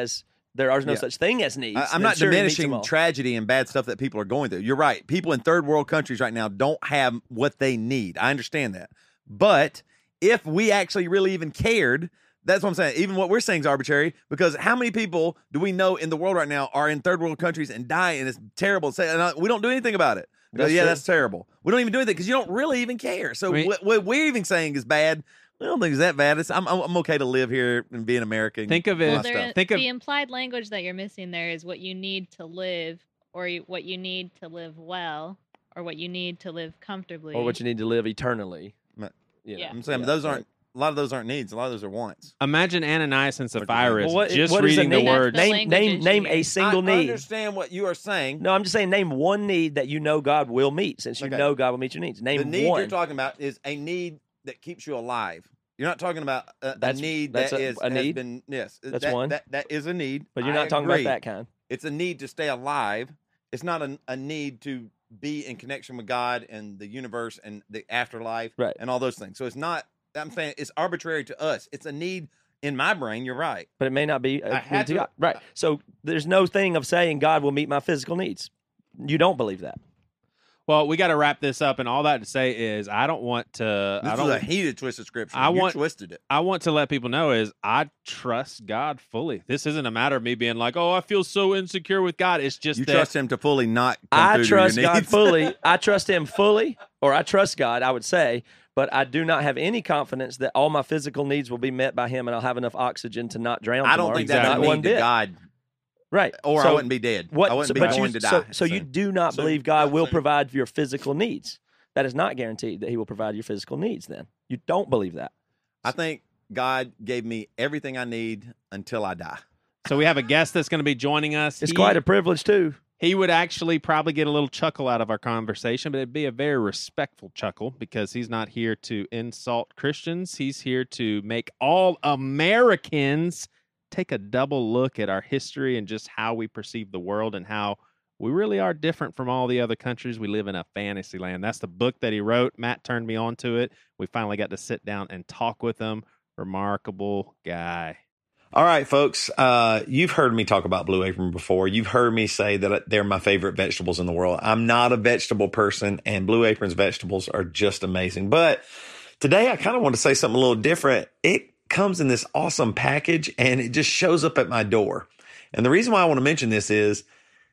There are no Yeah. such thing as needs. I, I'm then not sure, he meets them diminishing all. tragedy and bad stuff that people are going through. You're right. People in third world countries right now don't have what they need. I understand that. But if we actually really even cared, that's what I'm saying. Even what we're saying is arbitrary, because how many people do we know in the world right now are in third world countries and die, and it's terrible. Say, and I- we don't do anything about it. Because, That's yeah, true. that's terrible. We don't even do anything because you don't really even care. So I mean- what, what we're even saying is bad. I don't think it's that bad. It's, I'm, I'm I'm okay to live here and be an American. Think of my it- Well, stuff. there, Think of- the implied language that you're missing there is what you need to live, or you, what you need to live well, or what you need to live comfortably. Or what you need to live eternally. Right. You know. Yeah. I'm saying Yeah, those right. aren't a lot of those aren't needs. A lot of those are wants. Imagine Ananias and Sapphira Well, what- just what is a reading the need? That's words. the Name, language name, issue name here. a single I need. understand what you are saying. No, I'm just saying, name one need that you know God will meet, since you Okay. know God will meet your needs. Name the need one. you're talking about is a need that keeps you alive. You're not talking about a, a That's- need that's that a- is a has need? been yes. That's that, one. That that is a need. but you're I not talking agree. about that kind. It's a need to stay alive. It's not a, a need to be in connection with God and the universe and the afterlife Right. and all those things. So it's not. I'm saying it's arbitrary to us. It's a need in my brain. You're right. But it may not be a I need had to to- God. Right. So there's no thing of saying God will meet my physical needs. You don't believe that. Well, we got to wrap this up, and all that to say is, I don't want to. This I is don't. a heated twisted scripture. I you want- twisted it. I want to let people know is I trust God fully. This isn't a matter of me being like, oh, I feel so insecure with God. It's just You that trust him to fully not. Come I through to trust your God needs. fully. I trust Him fully, or I trust God, I would say, but I do not have any confidence that all my physical needs will be met by Him and I'll have enough oxygen to not drown. I don't tomorrow. think that's Not a one need to bit. God, Right. or I So wouldn't be dead. What, I wouldn't so- be but going you, to die. So, so you do not So- believe God will so- provide for your physical needs. That is not guaranteed that He will provide your physical needs. Then you don't believe that. I think God gave me everything I need until I die. So we have a guest that's going to be joining us. It's He- quite a privilege too. He would actually probably get a little chuckle out of our conversation, but it'd be a very respectful chuckle because he's not here to insult Christians. He's here to make all Americans take a double look at our history and just how we perceive the world and how we really are different from all the other countries. We live in a fantasy land. That's the book that he wrote. Matt turned me on to it. We finally got to sit down and talk with him. Remarkable guy. All right, folks, uh, you've heard me talk about Blue Apron before. You've heard me say that they're my favorite vegetables in the world. I'm not a vegetable person, and Blue Apron's vegetables are just amazing. But today I kind of want to say something a little different. It comes in this awesome package, and it just shows up at my door. And the reason why I want to mention this is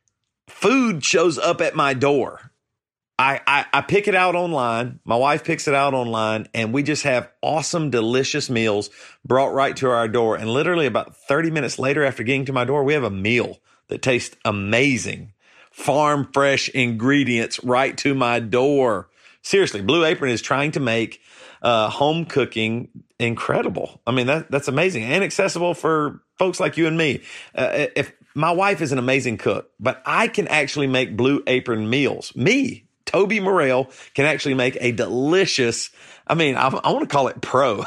food shows up at my door. I, I, I pick it out online. My wife picks it out online, and we just have awesome, delicious meals brought right to our door. And literally about thirty minutes later, after getting to my door, we have a meal that tastes amazing. Farm fresh ingredients right to my door. Seriously, Blue Apron is trying to make uh, home cooking incredible. I mean, that that's amazing and accessible for folks like you and me. Uh, if my wife is an amazing cook, but I can actually make Blue Apron meals. Me, Toby Morrell, can actually make a delicious, I mean, I, I want to call it pro,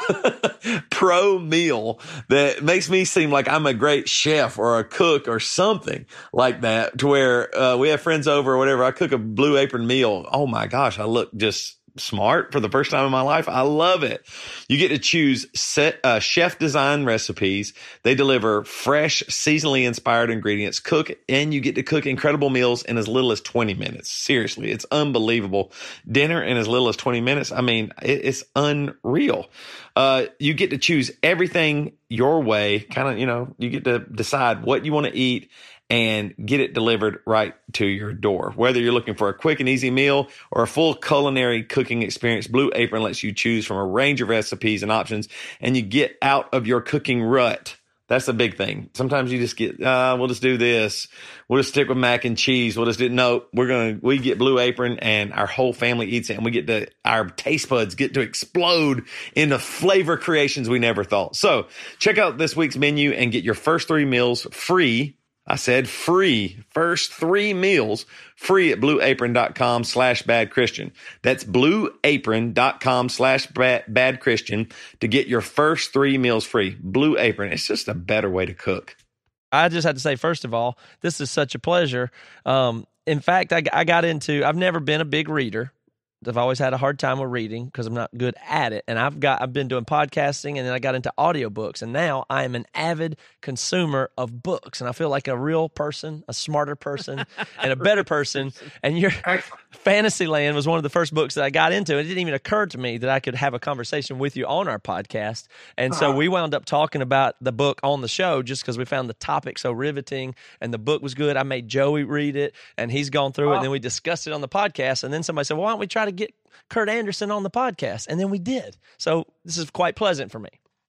pro meal that makes me seem like I'm a great chef or a cook or something like that, to where uh, we have friends over or whatever. I cook a Blue Apron meal. Oh my gosh, I look just smart for the first time in my life. I love it. You get to choose set, uh, chef design recipes. They deliver fresh, seasonally inspired ingredients, cook, and you get to cook incredible meals in as little as twenty minutes. Seriously, it's unbelievable. Dinner in as little as twenty minutes. I mean, it, it's unreal. Uh, you get to choose everything your way. Kind of, you know, you get to decide what you want to eat and get it delivered right to your door. Whether you're looking for a quick and easy meal or a full culinary cooking experience, Blue Apron lets you choose from a range of recipes and options, and you get out of your cooking rut. That's a big thing. Sometimes you just get, uh, we'll just do this. We'll just stick with mac and cheese. We'll just do, no, we're going to, we get Blue Apron and our whole family eats it, and we get to, our taste buds get to explode into flavor creations we never thought. So check out this week's menu and get your first three meals free. I said free. First three meals free at blueapron.com slash bad Christian. That's blueapron.com slash bad Christian to get your first three meals free. Blue Apron. It's just a better way to cook. I just had to say, first of all, this is such a pleasure. Um, in fact, I, I got into, I've never been a big reader. I've always had a hard time with reading because I'm not good at it. And I've got I've been doing podcasting, and then I got into audiobooks, and now I am an avid consumer of books. And I feel like a real person, a smarter person, and a better person. And your Fantasyland was one of the first books that I got into. It didn't even occur to me that I could have a conversation with you on our podcast. And so we wound up talking about the book on the show just because we found the topic so riveting, and the book was good. I made Joey read it, and he's gone through it, and then we discussed it on the podcast. And then somebody said, well, why don't we try to get Kurt Anderson on the podcast? And then we did. So this is quite pleasant for me.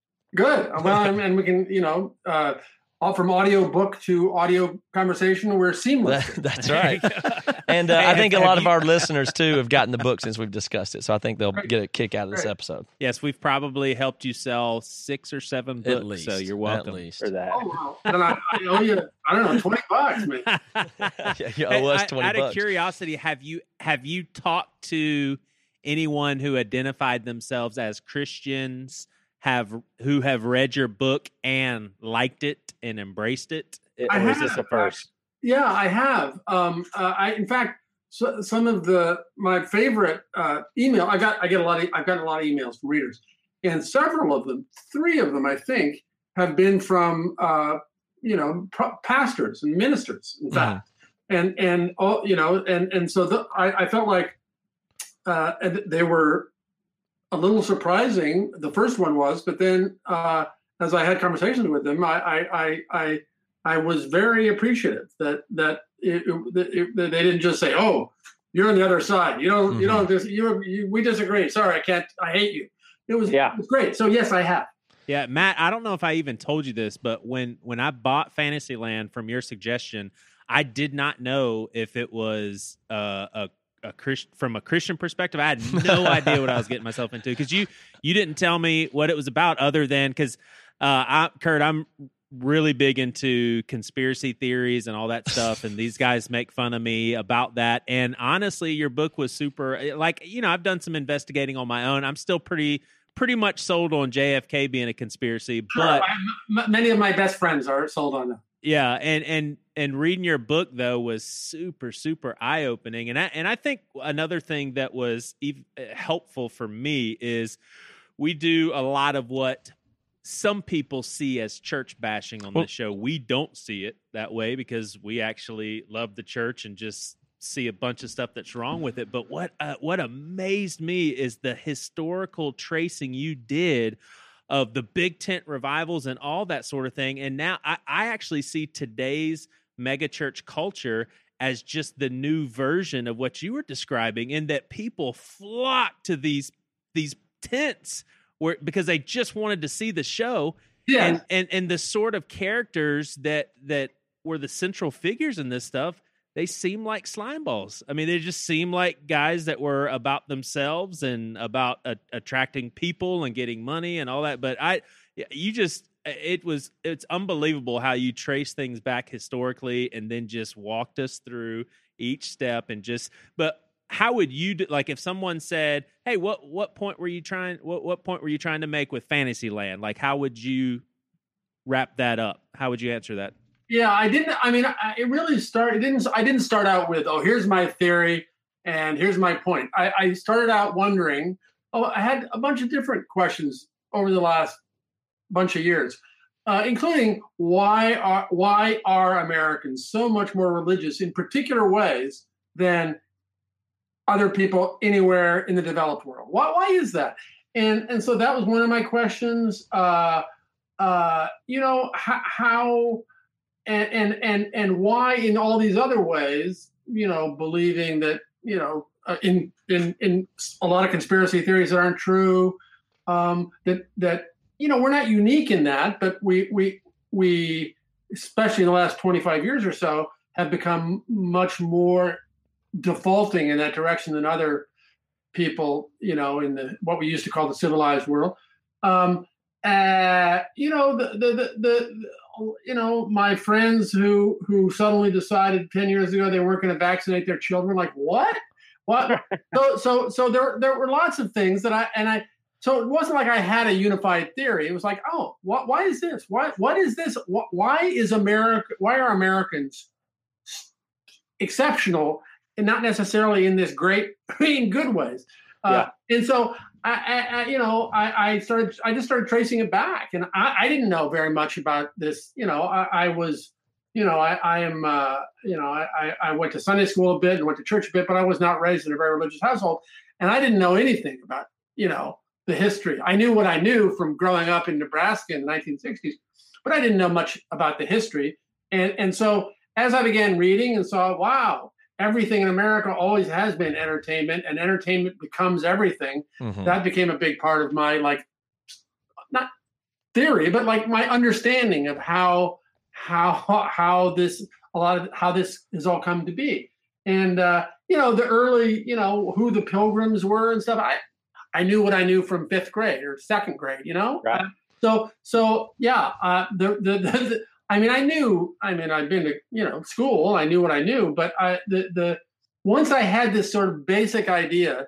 Good. Well, and, and we can, you know, uh, all from audio book to audio conversation, we're seamless. That, that's right. And uh, I think a lot of our listeners, too, have gotten the book since we've discussed it. So I think they'll get a kick out of this episode. Yes, we've probably helped you sell six or seven books. At least. So you're welcome At least. for that. Oh, wow. Then I, I owe you, I don't know, twenty bucks, man. Yeah, you owe us twenty Out bucks. of curiosity, have you have you talked to anyone who identified themselves as Christians, have who have read your book and liked it and embraced it? I Or is have. this a first? Yeah, I have. Um, uh, I, in fact, so, some of the my favorite uh, email. I got. I get a lot. Of, I've gotten a lot of emails from readers, and several of them, three of them, I think, have been from uh, you know pro- pastors and ministers. In fact, and and all you know, and and so the, I, I felt like uh, they were a little surprising. The first one was, but then uh, as I had conversations with them, I I I. I I was very appreciative that that, it, it, that they didn't just say, "Oh, you're on the other side. You don't, mm-hmm. you don't, dis- you, you we disagree. Sorry, I can't. I hate you." It was, yeah. It was great. So yes, I have. Yeah, Matt. I don't know if I even told you this, but when when I bought Fantasyland from your suggestion, I did not know if it was uh, a a Christ, from a Christian perspective. I had no idea what I was getting myself into because you you didn't tell me what it was about, other than because uh, I, Kurt, I'm really big into conspiracy theories and all that stuff, and these guys make fun of me about that. And honestly, your book was super, like, you know, I've done some investigating on my own. I'm still pretty pretty much sold on J F K being a conspiracy, sure, but I, m- many of my best friends are sold on that. Yeah, and and and reading your book though was super super eye opening, and I and I think another thing that was ev- helpful for me is we do a lot of what some people see as church bashing on well, this show. We don't see it that way because we actually love the church and just see a bunch of stuff that's wrong with it. But what uh, what amazed me is the historical tracing you did of the big tent revivals and all that sort of thing. And now I, I actually see today's megachurch culture as just the new version of what you were describing, in that people flock to these these tents where because they just wanted to see the show. Yeah. And and and the sort of characters that that were the central figures in this stuff, they seem like slime balls. I mean, they just seem like guys that were about themselves and about uh, attracting people and getting money and all that. But I, you just, it was, it's unbelievable how you trace things back historically and then just walked us through each step and just, but how would you do, like if someone said, hey, what, what point were you trying, what, what point were you trying to make with Fantasyland? Like, how would you wrap that up? How would you answer that? Yeah, I didn't. I mean, I, it really started. It didn't. I didn't start out with, "Oh, here's my theory and here's my point." I, I started out wondering. Oh, I had a bunch of different questions over the last bunch of years, uh, including why are why are Americans so much more religious in particular ways than other people anywhere in the developed world? Why why is that? And and so that was one of my questions. Uh, uh, you know, how. how And, and and and why in all these other ways, you know, believing that, you know, uh, in in in a lot of conspiracy theories that aren't true, um, that that you know, we're not unique in that, but we we we especially in the last twenty-five years or so have become much more defaulting in that direction than other people, you know, in the what we used to call the civilized world. Um, uh, you know, the the the, the you know, my friends who who suddenly decided ten years ago they weren't going to vaccinate their children. Like, what? What? so so so there there were lots of things that I and I. So it wasn't like I had a unified theory. It was like, oh, what? Why is this? Why? What is this? Why is America? Why are Americans exceptional and not necessarily in this great, in good ways. Uh, and so I, I, I you know, I, I started, I just started tracing it back, and I, I didn't know very much about this. You know, I, I was, you know, I, I am, uh, you know, I, I went to Sunday school a bit and went to church a bit, but I was not raised in a very religious household, and I didn't know anything about, you know, the history. I knew what I knew from growing up in Nebraska in the nineteen sixties, but I didn't know much about the history. And and so as I began reading and saw, wow, everything in America always has been entertainment, and entertainment becomes everything. Mm-hmm. That became a big part of my, like, not theory, but like my understanding of how how how this a lot of how this has all come to be. And uh, you know, the early, you know, who the Pilgrims were and stuff. I I knew what I knew from fifth grade or second grade. You know, right. Uh, so so yeah. Uh, the, the the the I mean, I knew. I mean, I'd been to you know school. I knew what I knew. But I the the once I had this sort of basic idea,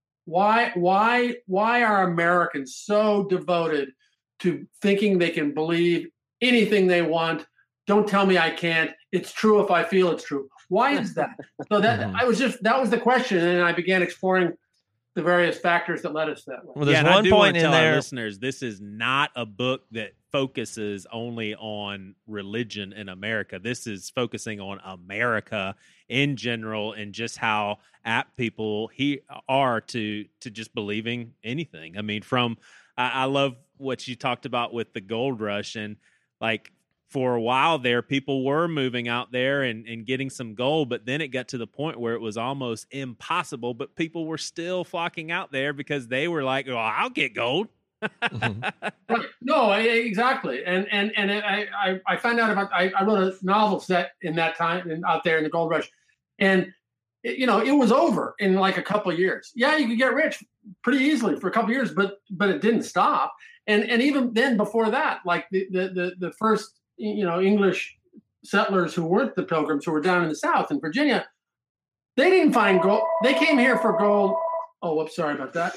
why why why are Americans so devoted to thinking they can believe anything they want? Don't tell me I can't. It's true if I feel it's true. Why is that? So that I was just that was the question, and I began exploring the various factors that led us that way. Well, there's yeah, one I do point in tell there, our listeners, this is not a book that focuses only on religion in America. This is focusing on America in general and just how apt people he are to to just believing anything. I mean, from I, I love what you talked about with the gold rush, and like for a while there, people were moving out there and, and getting some gold, but then it got to the point where it was almost impossible, but people were still flocking out there because they were like, oh, I'll get gold. Mm-hmm. Right. No, I, exactly. And and and I, I, I found out about, I, I wrote a novel set in that time and out there in the gold rush. And, it, you know, it was over in like a couple of years. Yeah, you could get rich pretty easily for a couple of years, but but it didn't stop. And and even then before that, like the the the, the first, you know, English settlers who weren't the Pilgrims, who were down in the South in Virginia, they didn't find gold. They came here for gold. Oh, whoops, sorry about that.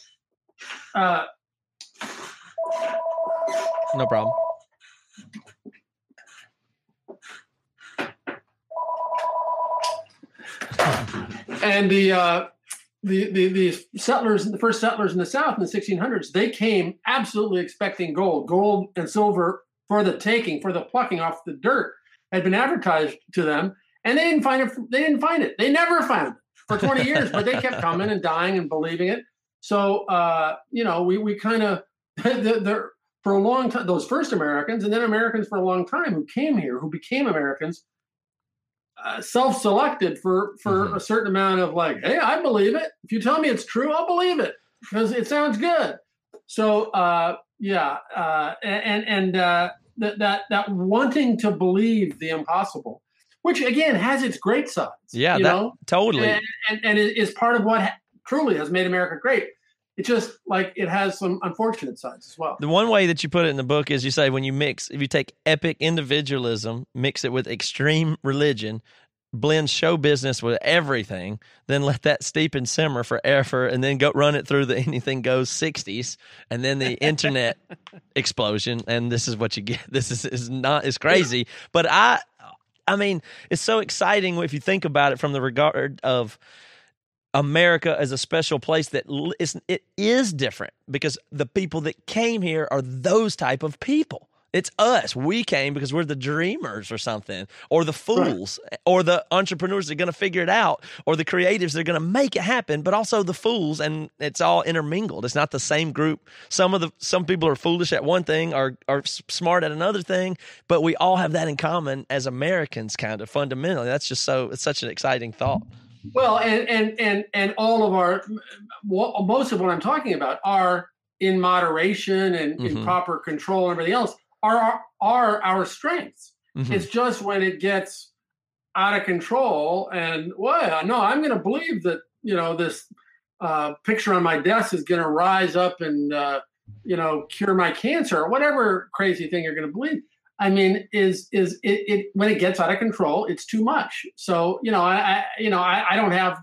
Uh, no problem. And the, uh, the the the settlers, the first settlers in the South in the sixteen hundreds, they came absolutely expecting gold, gold and silver for the taking, for the plucking off the dirt, had been advertised to them, and they didn't find it. They didn't find it. They never found it for twenty years, but they kept coming and dying and believing it. So, uh, you know, we we kind of the, the, for a long time, those first Americans, and then Americans for a long time who came here, who became Americans, uh, self-selected for for mm-hmm. a certain amount of like, hey, I believe it. If you tell me it's true, I'll believe it because it sounds good. So. Uh, Yeah, uh, and and uh, that that that wanting to believe the impossible, which again has its great sides. Yeah, you that, know? totally, and, and and it is part of what ha- truly has made America great. It just like it has some unfortunate sides as well. The one way that you put it in the book is you say when you mix, if you take epic individualism, mix it with extreme religion, blend show business with everything, then let that steep and simmer forever, and then go run it through the anything goes sixties, and then the internet explosion, and this is what you get. This is, is not is crazy, but I, I mean, it's so exciting if you think about it from the regard of America as a special place that is it is different because the people that came here are those type of people. It's us. We came because we're the dreamers or something, or the fools, right. or the entrepreneurs that are going to figure it out, or the creatives that are going to make it happen, but also the fools, and it's all intermingled. It's not the same group. Some of the some people are foolish at one thing, are are smart at another thing, but we all have that in common as Americans, kind of fundamentally. That's just so it's such an exciting thought. Well, and and and and all of our most of what I'm talking about are in moderation and mm-hmm. in proper control and everything else. Are, are our strengths. Mm-hmm. It's just when it gets out of control and, well, no, I'm going to believe that, you know, this uh, picture on my desk is going to rise up and, uh, you know, cure my cancer or whatever crazy thing you're going to believe. I mean, is is it, it when it gets out of control, it's too much. So, you know, I, I you know, I, I don't have,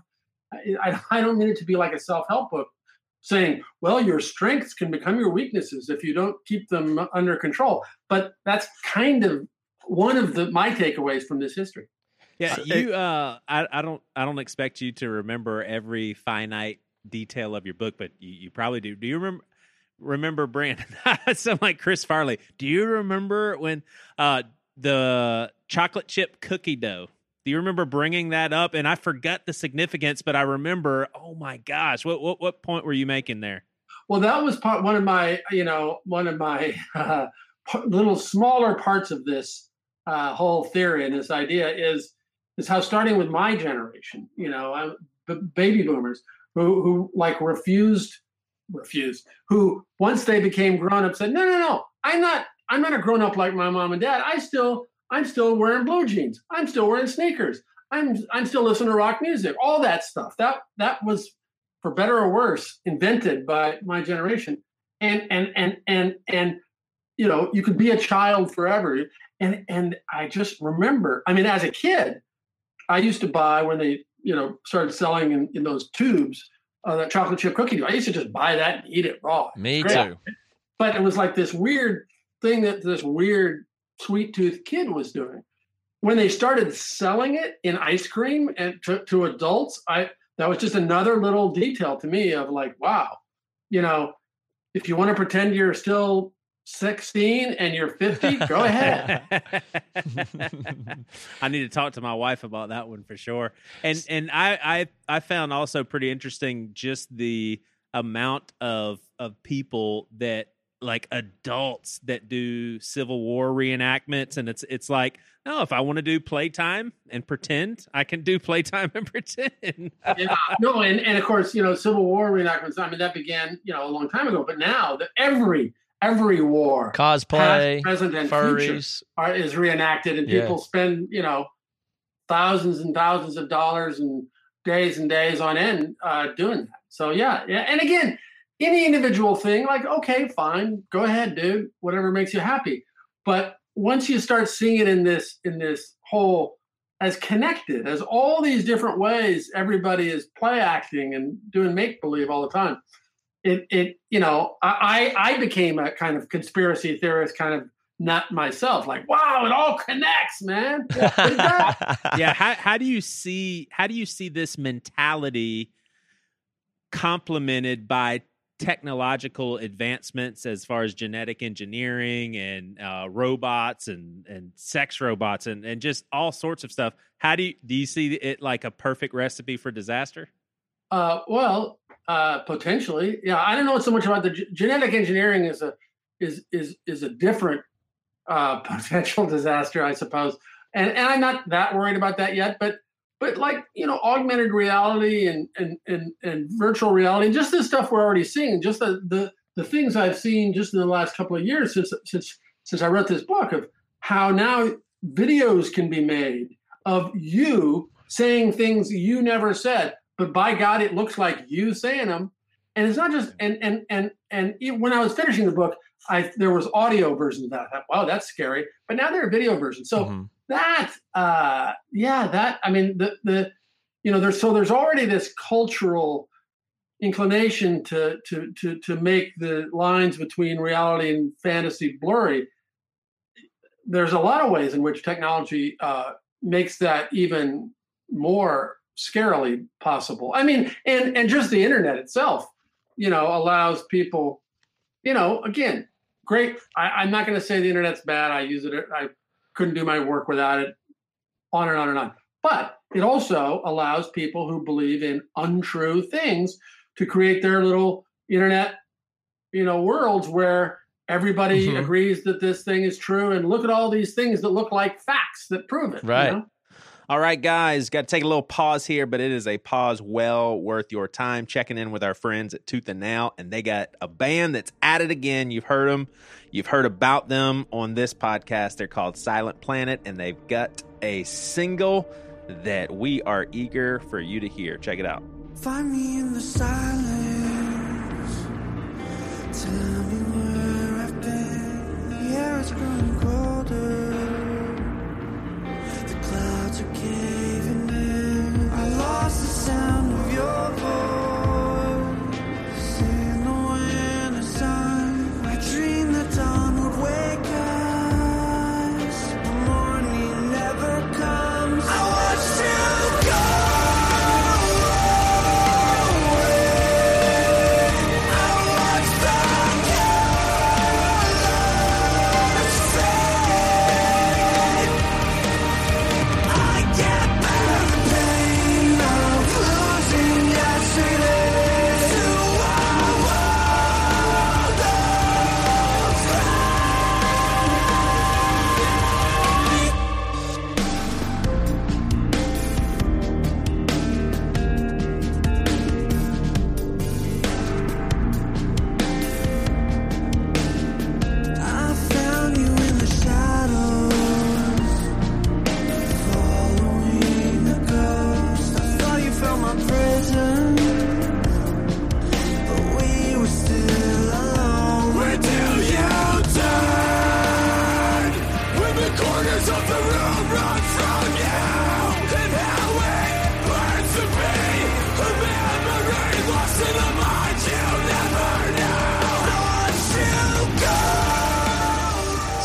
I, I don't mean it to be like a self-help book saying, well, your strengths can become your weaknesses if you don't keep them under control. But that's kind of one of the my takeaways from this history. Yeah, you. Uh, I, I don't. I don't expect you to remember every finite detail of your book, but you, you probably do. Do you remember? Remember, Brandon? I sound like Chris Farley. Do you remember when uh, the chocolate chip cookie dough? Do you remember bringing that up? And I forgot the significance, but I remember. Oh my gosh, what what what point were you making there? Well, that was part one of my, you know, one of my uh, little smaller parts of this uh, whole theory and this idea is is how starting with my generation, you know, I, the baby boomers who who like refused refused who once they became grown up said, no, no, no, I'm not I'm not a grown up like my mom and dad. I still I'm still wearing blue jeans. I'm still wearing sneakers. I'm I'm still listening to rock music. All that stuff. That that was, for better or worse, invented by my generation. And and and and and you know, you could be a child forever. And and I just remember, I mean, as a kid, I used to buy when they, you know, started selling in, in those tubes, uh, that chocolate chip cookie dough. I used to just buy that and eat it raw. Me Great. too. But it was like this weird thing that this weird sweet tooth kid was doing. When they started selling it in ice cream and to, to adults, I that was just another little detail to me of like, wow, you know, if you want to pretend you're still sixteen and you're fifty, go ahead. I need to talk to my wife about that one for sure. And and I I I found also pretty interesting just the amount of of people that, like, adults that do Civil War reenactments, and it's it's like, no, if I want to do playtime and pretend, I can do playtime and pretend. Yeah, no, and, and of course, you know, Civil War reenactments, I mean, that began, you know, a long time ago, but now that every every war, Cosplay, past, present, and furries, future are, is reenacted, and Yeah. people spend, you know, thousands and thousands of dollars and days and days on end uh, doing that. So yeah, yeah, and again, any individual thing, like, okay, fine, go ahead, dude, whatever makes you happy. But once you start seeing it in this in this whole as connected, as all these different ways everybody is play acting and doing make believe all the time, it it you know, I I became a kind of conspiracy theorist kind of nut myself. Like, wow, it all connects, man. It does. Yeah, how how do you see how do you see this mentality complemented by technological advancements as far as genetic engineering and uh, robots and, and sex robots and, and just all sorts of stuff? How do you, do you see it like a perfect recipe for disaster? Uh, well, uh, potentially, yeah. I don't know so much about the g- genetic engineering is a is is is a different uh, potential disaster, I suppose. And and I'm not that worried about that yet, but. But like, you know, augmented reality and, and, and, and virtual reality, and just the stuff we're already seeing, just the, the, the things I've seen just in the last couple of years since, since, since I wrote this book, of how now videos can be made of you saying things you never said, but by God, it looks like you saying them. And it's not just, and, and, and, and it, when I was finishing the book, I, there was audio versions of that. I thought, wow, that's scary. But now there are video versions. So Mm-hmm. that, uh, yeah, that, I mean, the, the, you know, there's, so there's already this cultural inclination to, to, to, to make the lines between reality and fantasy blurry. There's a lot of ways in which technology uh, makes that even more scarily possible. I mean, and, and just the internet itself, you know, allows people, you know, again, great. I, I'm not going to say the internet's bad. I use it. I couldn't do my work without it, on and on and on. But it also allows people who believe in untrue things to create their little internet, you know, worlds where everybody Mhm. agrees that this thing is true. And look at all these things that look like facts that prove it. you Right. know? All right, guys, got to take a little pause here, but it is a pause well worth your time. Checking in with our friends at Tooth and Nail, and they got a band that's at it again. You've heard them. You've heard about them on this podcast. They're called Silent Planet, and they've got a single that we are eager for you to hear. Check it out. Find me in the silence. Tell me where I've been. The air is growing colder. The clouds are caving in. I lost the sound of your voice in the winter sun. I dreamed the dawn would wake us. The morning never comes. I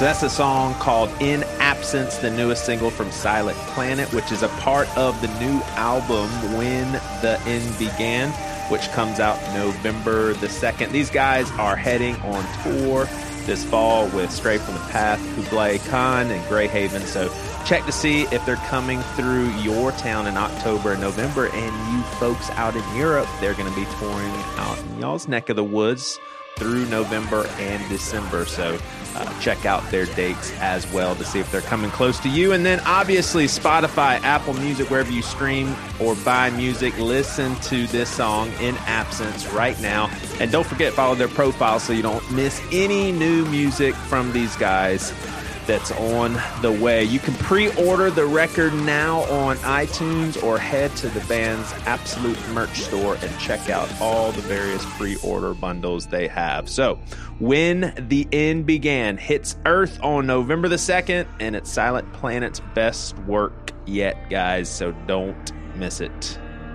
So that's a song called In Absence, the newest single from Silent Planet, which is a part of the new album When the End Began, which comes out November the second. These guys are heading on tour this fall with Stray from the Path, Kublai Khan, and Greyhaven. So check to see if they're coming through your town in October and November. And you folks out in Europe, they're going to be touring out in y'all's neck of the woods through November and December. So uh, check out their dates as well to see if they're coming close to you. And then obviously Spotify, Apple Music, wherever you stream or buy music, listen to this song In Absence right now. And don't forget, follow their profile so you don't miss any new music from these guys that's on the way. You can pre-order the record now on iTunes or head to the band's Absolute merch store and check out all the various pre-order bundles they have. So, When the End Began hits Earth on November the second, and it's Silent Planet's best work yet, guys, so don't miss it.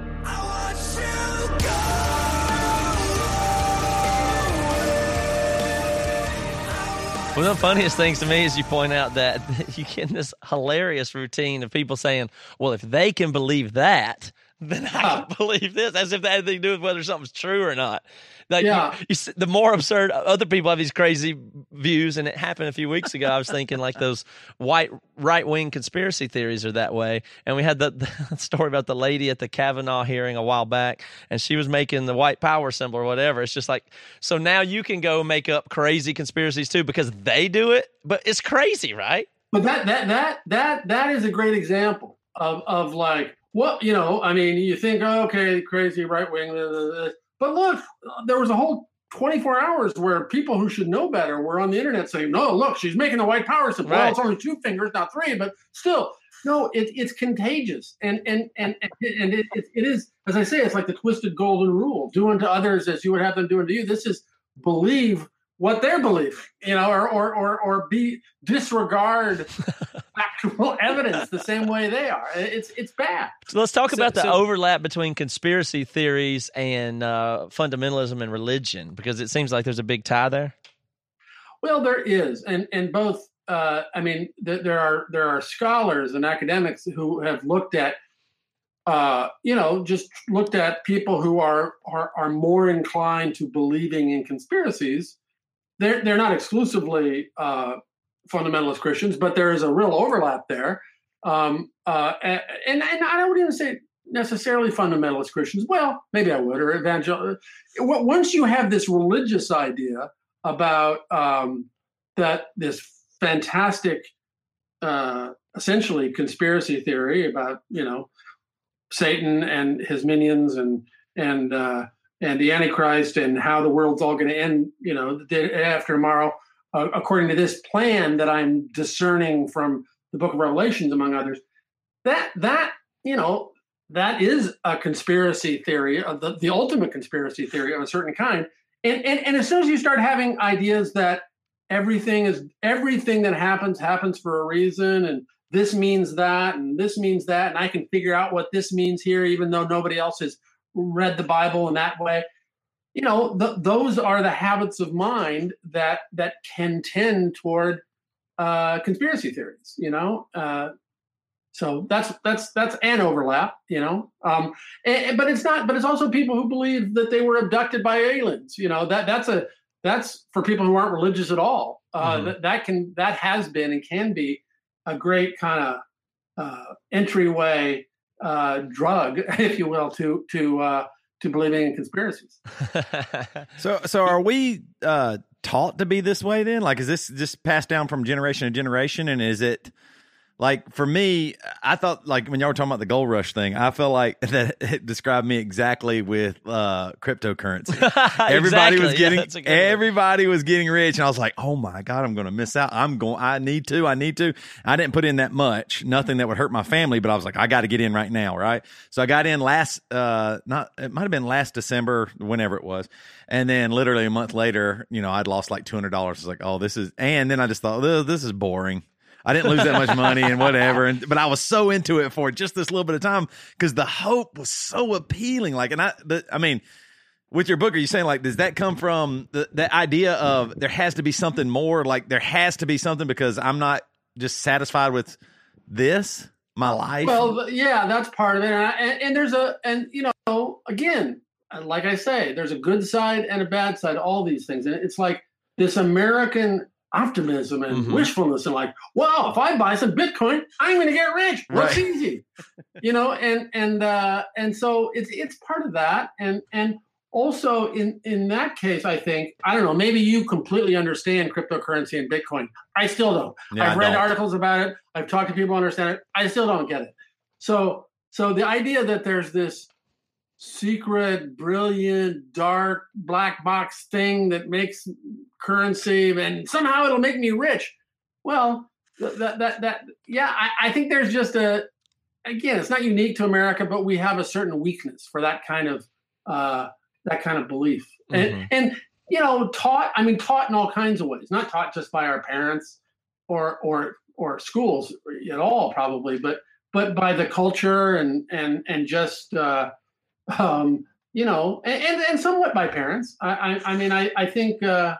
One of the funniest things to me is you point out that you get this hilarious routine of people saying, well, if they can believe that, then I can believe this, as if that had anything to do with whether something's true or not. Like Yeah. you, you, the more absurd, other people have these crazy views, and it happened a few weeks ago. I was thinking like those white right-wing conspiracy theories are that way. And we had the, the story about the lady at the Kavanaugh hearing a while back, and she was making the white power symbol or whatever. It's just like, so now you can go make up crazy conspiracies too because they do it, but it's crazy, right? But that that that that that is a great example of of like what you know. I mean, you think, oh, okay, crazy right wing, but look, there was a whole twenty-four hours where people who should know better were on the internet saying, no, look, she's making the white power symbol. Right. Well, it's only two fingers, not three, but still, no, it, it's contagious, and and and and it, it, it is, as I say, it's like the twisted golden rule: do unto others as you would have them do unto you. This is believe what they're believing, you know, or or or or be disregard actual evidence the same way they are. It's it's bad. So let's talk So- about the so- overlap between conspiracy theories and uh, fundamentalism and religion, because it seems like there's a big tie there. Well, there is, and and both. Uh, I mean, th- there are there are scholars and academics who have looked at, uh, you know, just looked at people who are are are more inclined to believing in conspiracies. They're they're not exclusively uh, fundamentalist Christians, but there is a real overlap there. Um, uh, and and I don't even say necessarily fundamentalist Christians. Well, maybe I would, or evangel. Once you have this religious idea about um, that this fantastic, uh, essentially essentially theory about, you know, Satan and his minions and and uh, and the Antichrist and how the world's all going to end, you know, the day after tomorrow, uh, according to this plan that I'm discerning from the Book of Revelations, among others. That that you know that is a conspiracy theory, of the, the ultimate conspiracy theory of a certain kind. And, and and as soon as you start having ideas that everything is everything that happens happens for a reason, and this means that, and this means that, and I can figure out what this means here, even though nobody else has read the Bible in that way. You know, th- those are the habits of mind that that can tend toward uh, conspiracy theories. You know, uh, so that's that's that's an overlap. You know, um, and, but it's not. But it's also people who believe that they were abducted by aliens. You know, that that's a that's for people who aren't religious at all. Uh, mm-hmm. that, that can that has been and can be a great kind of uh, entryway uh, drug, if you will, to to uh, to believing in conspiracies. So, so are we uh, taught to be this way then? Like, is this just passed down from generation to generation? And is it like, for me, I thought, like, when y'all were talking about the gold rush thing, I felt like that it described me exactly with uh, cryptocurrency. Everybody Exactly. was getting, Yeah, that's a good one. everybody was getting rich, and I was like, oh my God, I'm going to miss out. I'm going, I need to, I need to. I didn't put in that much, nothing that would hurt my family, but I was like, I got to get in right now, right? So I got in last, uh, not, it might have been last December, whenever it was. And then literally a month later, you know, I'd lost like two hundred dollars. I was like, oh, this is, and then I just thought, oh, this is boring. I didn't lose that much money and whatever. And, but I was so into it for just this little bit of time because the hope was so appealing. Like, and I, the, I mean, with your book, are you saying like, does that come from the, the idea of there has to be something more? Like there has to be something because I'm not just satisfied with this, my life. Well, yeah, that's part of it. And, I, and, and there's a, and you know, again, like I say, there's a good side and a bad side to all these things. And it's like this American optimism and Mm-hmm. wishfulness and like, wow, if I buy some Bitcoin, I'm going to get rich. What's Right. easy? You know, and, and, uh, and so it's, it's part of that. And, and also in, in that case, I think, I don't know, maybe you completely understand cryptocurrency and Bitcoin. I still don't. Yeah, I've I read don't. articles about it. I've talked to people who understand it. I still don't get it. So, so the idea that there's this secret, brilliant, dark, black box thing that makes currency and somehow it'll make me rich. Well, that, that, that, yeah, I, I think there's just a, again, it's not unique to America, but we have a certain weakness for that kind of, uh, that kind of belief. And, Mhm. and, you know, taught, I mean, taught in all kinds of ways, not taught just by our parents or, or, or schools at all, probably, but, but by the culture and, and, and just, uh, um, you know, and, and, and somewhat by parents. I, I, I mean, I, I think, uh,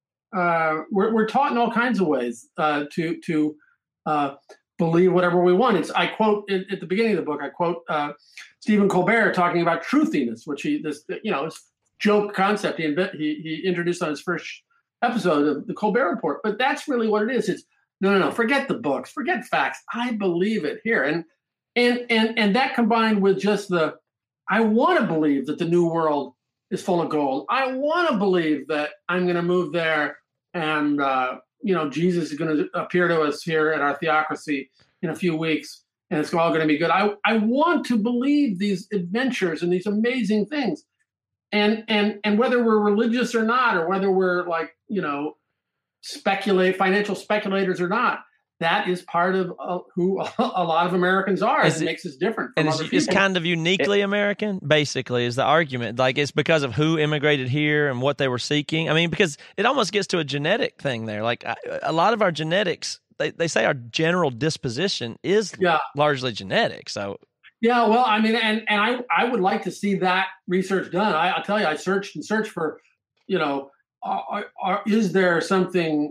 uh, we're, we're taught in all kinds of ways, uh, to, to, uh, believe whatever we want. It's, I quote at, at the beginning of the book, I quote, uh, Stephen Colbert talking about truthiness, which he, this, you know, this joke concept he, invent, he, he introduced on his first episode of the Colbert Report. But that's really what it is. It's no, no, no, forget the books, forget facts. I believe it here. And, and, and, and that combined with just the, I want to believe that the new world is full of gold. I want to believe that I'm going to move there and, uh, you know, Jesus is going to appear to us here at our theocracy in a few weeks and it's all going to be good. I, I want to believe these adventures and these amazing things. And, and, and whether we're religious or not, or whether we're like, you know, speculate financial speculators or not, that is part of uh, who a lot of Americans are. Is It, it- makes us different from And other it's, people. it's kind of uniquely American, basically, is the argument. Like, it's because of who immigrated here and what they were seeking. I mean, because it almost gets to a genetic thing there. Like, I, a lot of our genetics, they, they say our general disposition is Yeah. largely genetic. So, Yeah, well, I mean, and, and I, I would like to see that research done. I, I'll tell you, I searched and searched for, you know, are, are, is there something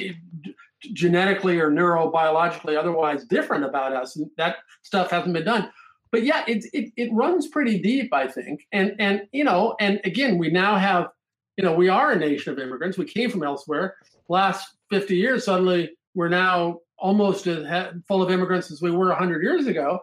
genetically or neurobiologically otherwise different about us? And that stuff hasn't been done. But yeah, it, it, it runs pretty deep, I think. And, and, you know, and again, we now have, you know, we are a nation of immigrants. We came from elsewhere. Last fifty years, suddenly we're now almost as full of immigrants as we were one hundred years ago.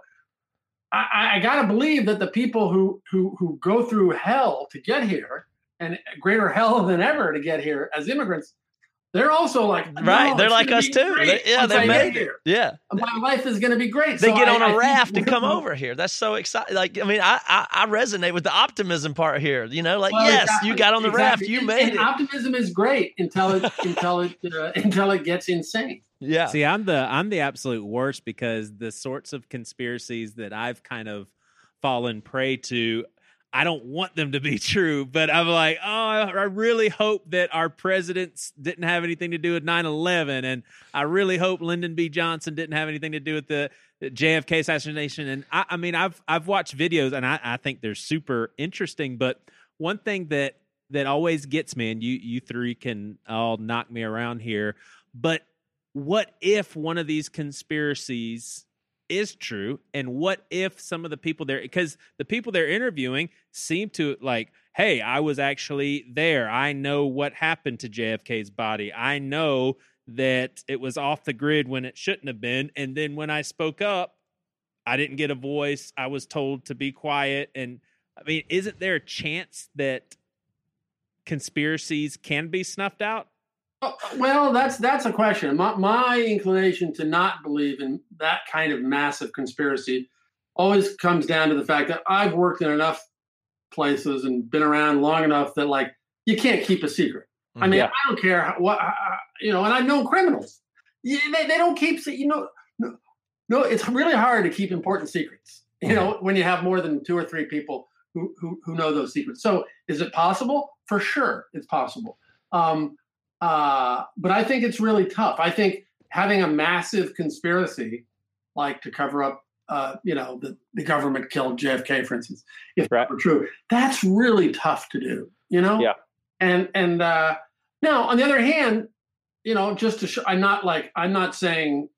I, I got to believe that the people who, who who go through hell to get here, and greater hell than ever to get here as immigrants, they're also like, no, right. They're it's like gonna us be too. great They, yeah, once they I get made it. here. Yeah. My life is going to be great. They So get I- on a I think- raft and come over here. That's so exciting. Like, I mean, I, I, I resonate with the optimism part here. You know, like, Well, yes, exactly, you got on the exactly. raft. You And- made and it. Optimism is great until it until it uh, until it gets insane. Yeah. See, I'm the I'm the absolute worst because the sorts of conspiracies that I've kind of fallen prey to, I don't want them to be true, but I'm like, oh, I really hope that our presidents didn't have anything to do with nine eleven, and I really hope Lyndon B. Johnson didn't have anything to do with the J F K assassination. And I, I mean, I've I've watched videos, and I, I think they're super interesting. But one thing that that always gets me, and you you three can all knock me around here, but what if one of these conspiracies is true, and what if some of the people there, because the people they're interviewing seem to like, hey, I was actually there, I know what happened to J F K's body, I know that it was off the grid when it shouldn't have been, and then when I spoke up, I didn't get a voice, I was told to be quiet. And I mean, isn't there a chance that conspiracies can be snuffed out? Well, that's that's a question. My, my inclination to not believe in that kind of massive conspiracy always comes down to the fact that I've worked in enough places and been around long enough that, like, you can't keep a secret. I mean, Yeah. I don't care what, you know, and I've known criminals. Yeah, They, they don't keep, you know, no, no, it's really hard to keep important secrets, you know, when you have more than two or three people who, who, who know those secrets. So is it possible? For sure, it's possible. Um, Uh, but I think it's really tough. I think having a massive conspiracy, like to cover up uh, you know, the, the government killed J F K, for instance, if Right. that were true. That's really tough to do, you know? Yeah. And, and uh, now, on the other hand, you know, just to show, I'm not like, I'm not saying,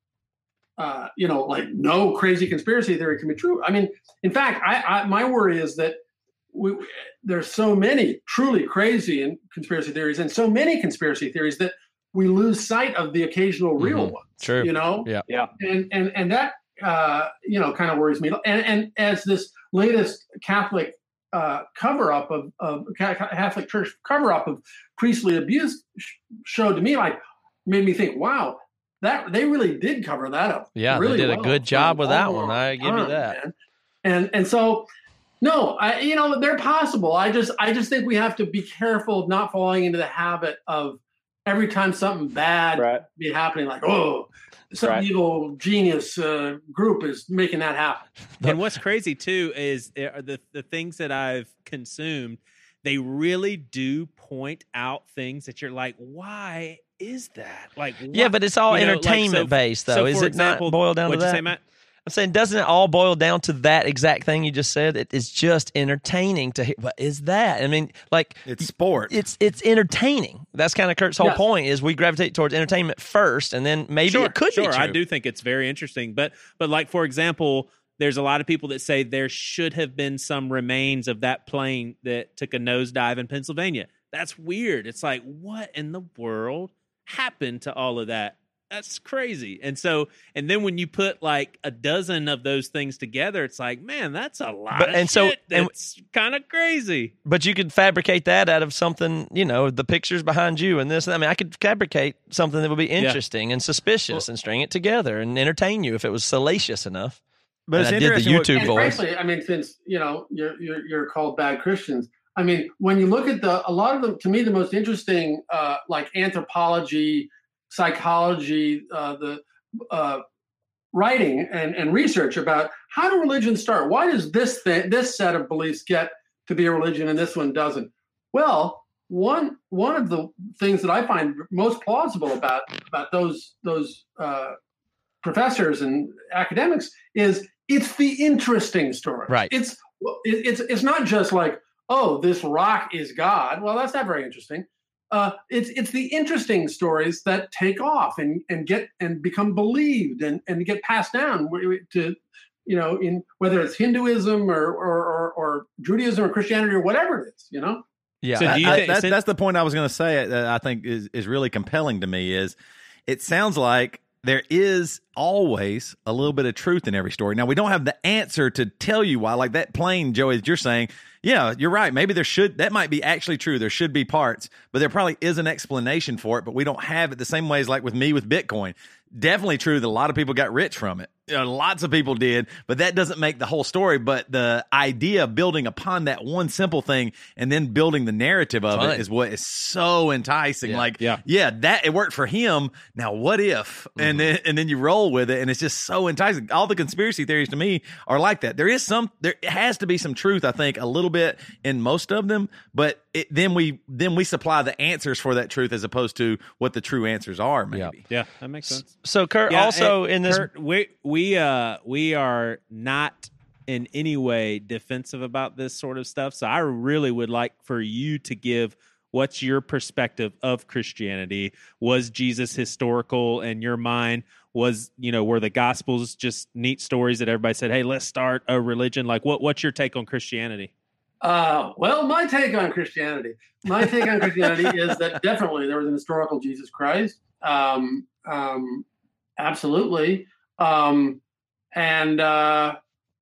uh, you know, like no crazy conspiracy theory can be true. I mean, in fact, I, I my worry is that we, there's so many truly crazy and conspiracy theories and so many conspiracy theories that we lose sight of the occasional real Mhm. ones. True. You know? Yeah. Yeah. And, and, and that, uh, you know, kind of worries me. And, and as this latest Catholic uh, cover up of, of Catholic Church cover up of priestly abuse sh- showed to me, like, made me think, wow, that they really did cover that up. Yeah, really they did a well good for job with that long one. I give you time, that. man. And and so, no, I you know they're possible. I just I just think we have to be careful of not falling into the habit of every time something bad Right. be happening, like, oh, some Right. evil genius uh, group is making that happen. And what's crazy too is uh, the the things that I've consumed, they really do point out things that you're like, why is that? Like, Yeah, what- but it's all you know, like, entertainment so- based, though. so Is for it example, not boiled down to what'd you that? say, Matt? I'm saying, doesn't it all boil down to that exact thing you just said? It is just entertaining to hear. What is that? I mean, like It's sport. it's it's entertaining. That's kind of Kurt's whole Yes. point. Is we gravitate towards entertainment first, and then maybe sure, it could sure. be true. I do think it's very interesting, but but like for example, there's a lot of people that say there should have been some remains of that plane that took a nosedive in Pennsylvania. That's weird. It's like, what in the world happened to all of that? That's crazy. And so, and then when you put like a dozen of those things together, it's like, man, that's a lot But- of and so- shit. and- That's kind of crazy. But you could fabricate that out of something, you know, the pictures behind you and this. I mean, I could fabricate something that would be interesting and suspicious and string it together and entertain you if it was salacious enough. But And it's I did the interesting what- YouTube And voice. frankly, I mean, since you know you're, you're you're called bad Christians, I mean, when you look at the a lot of them, to me, the most interesting, uh, like anthropology, psychology, uh, the uh, writing and, and research about how do religions start? Why does this thing, this set of beliefs get to be a religion and this one doesn't? Well, one one of the things that I find most plausible about about those those uh, professors and academics is it's the interesting story. Right. It's it- it's it's not just like, oh, this rock is God. Well, that's not very interesting. Uh, it's it's the interesting stories that take off and, and get and become believed and, and get passed down to, you know, in whether it's Hinduism or or, or, or Judaism or Christianity or whatever it is, you know. Yeah. So I- do you I- think- that's, since- that's the point I was going to say that I think is, is really compelling to me is it sounds like there is always a little bit of truth in every story. Now, we don't have the answer to tell you why, like that plane, Joey, that you're saying, yeah, you're right. Maybe there should, that might be actually true. There should be parts, but there probably is an explanation for it, but we don't have it the same way as like with me with Bitcoin. Definitely true that a lot of people got rich from it. You know, lots of people did, but that doesn't make the whole story. But the idea of building upon that one simple thing and then building the narrative of Fun. it is what is so enticing. Yeah. Like, Yeah. yeah, that it worked for him. Now, what if? And then and then you roll with it, and it's just so enticing. All the conspiracy theories to me are like that. There is some, there has to be some truth, I think, a little bit in most of them, but it, then we then we supply the answers for that truth as opposed to what the true answers are. Maybe. Yeah, that makes sense. So, Kurt, Yeah, also and in this. Kurt, we we uh we are not in any way defensive about this sort of stuff. So I really would like for you to give what's your perspective of Christianity. Was Jesus historical in your mind? Was, you know, were the Gospels just neat stories that everybody said, hey, let's start a religion? Like, what what's your take on Christianity? Uh, well, my take on Christianity, my take on Christianity is that definitely there was an historical Jesus Christ. Um, um, absolutely. Um, and uh,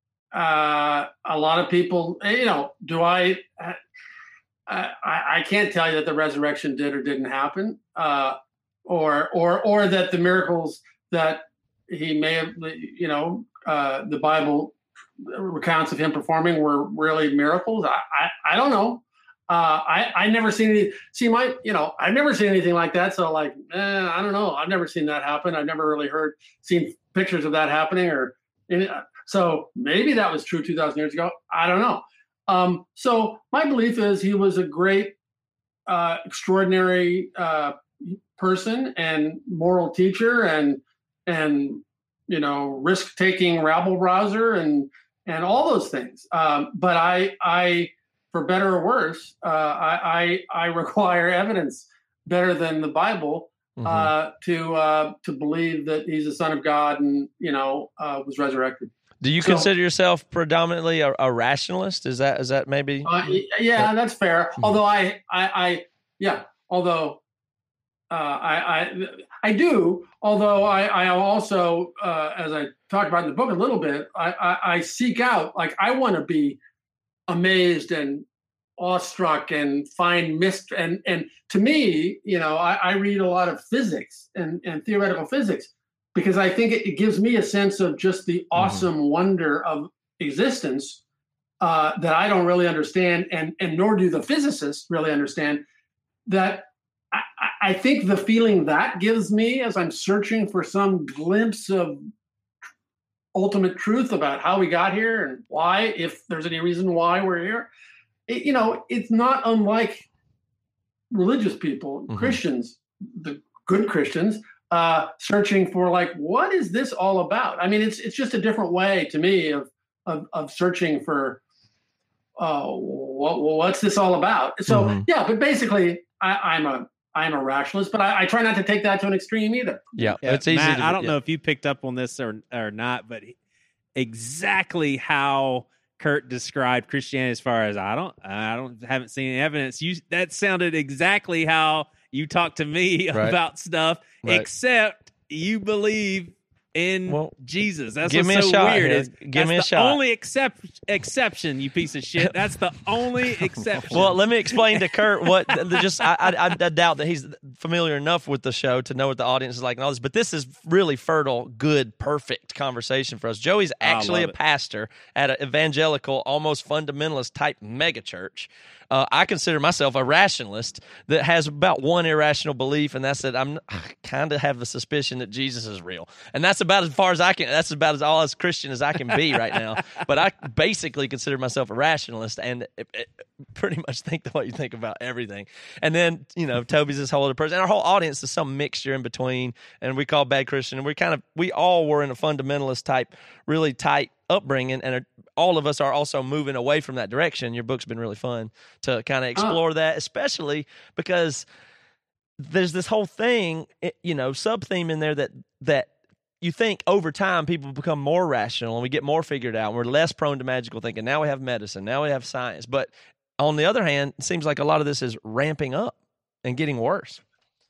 uh, a lot of people, you know, do I, I, I can't tell you that the resurrection did or didn't happen, uh, or, or, or that the miracles that he may have, you know, uh, the Bible recounts of him performing were really miracles. I, I, I don't know. Uh, I, I never seen any, see my, you know, I've never seen anything like that. So like, eh, I don't know. I've never seen that happen. I've never really heard, seen pictures of that happening or any, so maybe that was true two thousand years ago. I don't know. Um, so my belief is he was a great, uh, extraordinary, uh, person and moral teacher and, and you know, risk-taking rabble rouser and and all those things. Um, but I, I, for better or worse, uh, I, I, I require evidence better than the Bible uh, mm-hmm. to uh, to believe that he's the Son of God and you know uh, was resurrected. Do you so, consider yourself predominantly a, a rationalist? Is that is that maybe? Uh, yeah, that's fair. Mm-hmm. Although I, I, I, yeah, although uh, I, I, I do. Although I, I also, uh, as I talked about in the book a little bit, I, I, I seek out, like, I want to be amazed and awestruck and find mist. And, and to me, you know, I, I read a lot of physics and, and theoretical physics because I think it, it gives me a sense of just the awesome mm-hmm. wonder of existence uh, that I don't really understand, and, and nor do the physicists really understand. That I, I think the feeling that gives me as I'm searching for some glimpse of ultimate truth about how we got here and why, if there's any reason why we're here, it, you know, it's not unlike religious people, mm-hmm. Christians, the good Christians, uh, searching for like, what is this all about? I mean, it's it's just a different way to me of of, of searching for, uh, what, what's this all about? So mm-hmm. yeah, but basically, I, I'm a I'm a rationalist, but I, I try not to take that to an extreme either. Yeah, yeah it's easy. Matt, to, I don't yeah. know if you picked up on this or or not, but exactly how Kurt described Christianity, as far as I don't, I don't haven't seen any evidence. You that sounded exactly how you talk to me right. about stuff, right. except you believe in well, Jesus. That's give what's me so a shot weird. Here. Is give that's me a the shot. Only except exception, you piece of shit. That's the only exception. Well, let me explain to Kurt what. The, just I, I, I doubt that he's familiar enough with the show to know what the audience is like and all this. But this is really fertile, good, perfect conversation for us. Joey's actually a it. pastor at an evangelical, almost fundamentalist type megachurch. Uh, I consider myself a rationalist that has about one irrational belief, and that's that I'm I kind of have the suspicion that Jesus is real, and that's about as far as I can. That's about as all as Christian as I can be right now. But I basically consider myself a rationalist, and it, it, pretty much think the way you think about everything. And then you know, Toby's this whole other person, and our whole audience is some mixture in between. And we call Bad Christian, and we kind of we all were in a fundamentalist type, really tight upbringing, and all of us are also moving away from that direction. Your book's been really fun to kind of explore uh, that, especially because there's this whole thing, you know, sub-theme in there that that you think over time people become more rational and we get more figured out and we're less prone to magical thinking. Now we have medicine, now we have science. But on the other hand, it seems like a lot of this is ramping up and getting worse.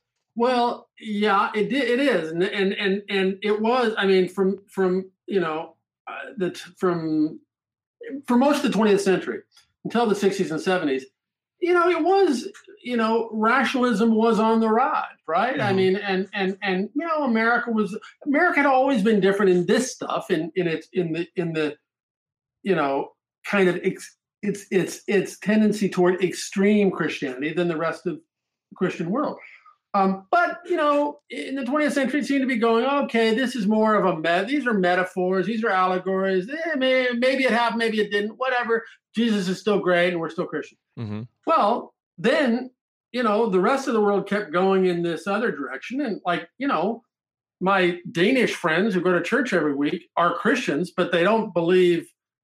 Well, yeah, it it is, and and and and it was. I mean, from from you know, uh, the from for most of the twentieth century until the sixties and seventies, you know, it was, you know, rationalism was on the rise, right? Mm-hmm. I mean, and and and you know, America was America had always been different in this stuff, in in its in the in the, you know, kind of ex, its its its tendency toward extreme Christianity than the rest of the Christian world. Um, but, you know, in the twentieth century, it seemed to be going, okay, this is more of a, met- these are metaphors, these are allegories. Eh, may- maybe it happened, maybe it didn't, whatever. Jesus is still great and we're still Christian. Mm-hmm. Well, then, you know, the rest of the world kept going in this other direction. And like, you know, my Danish friends who go to church every week are Christians, but they don't believe,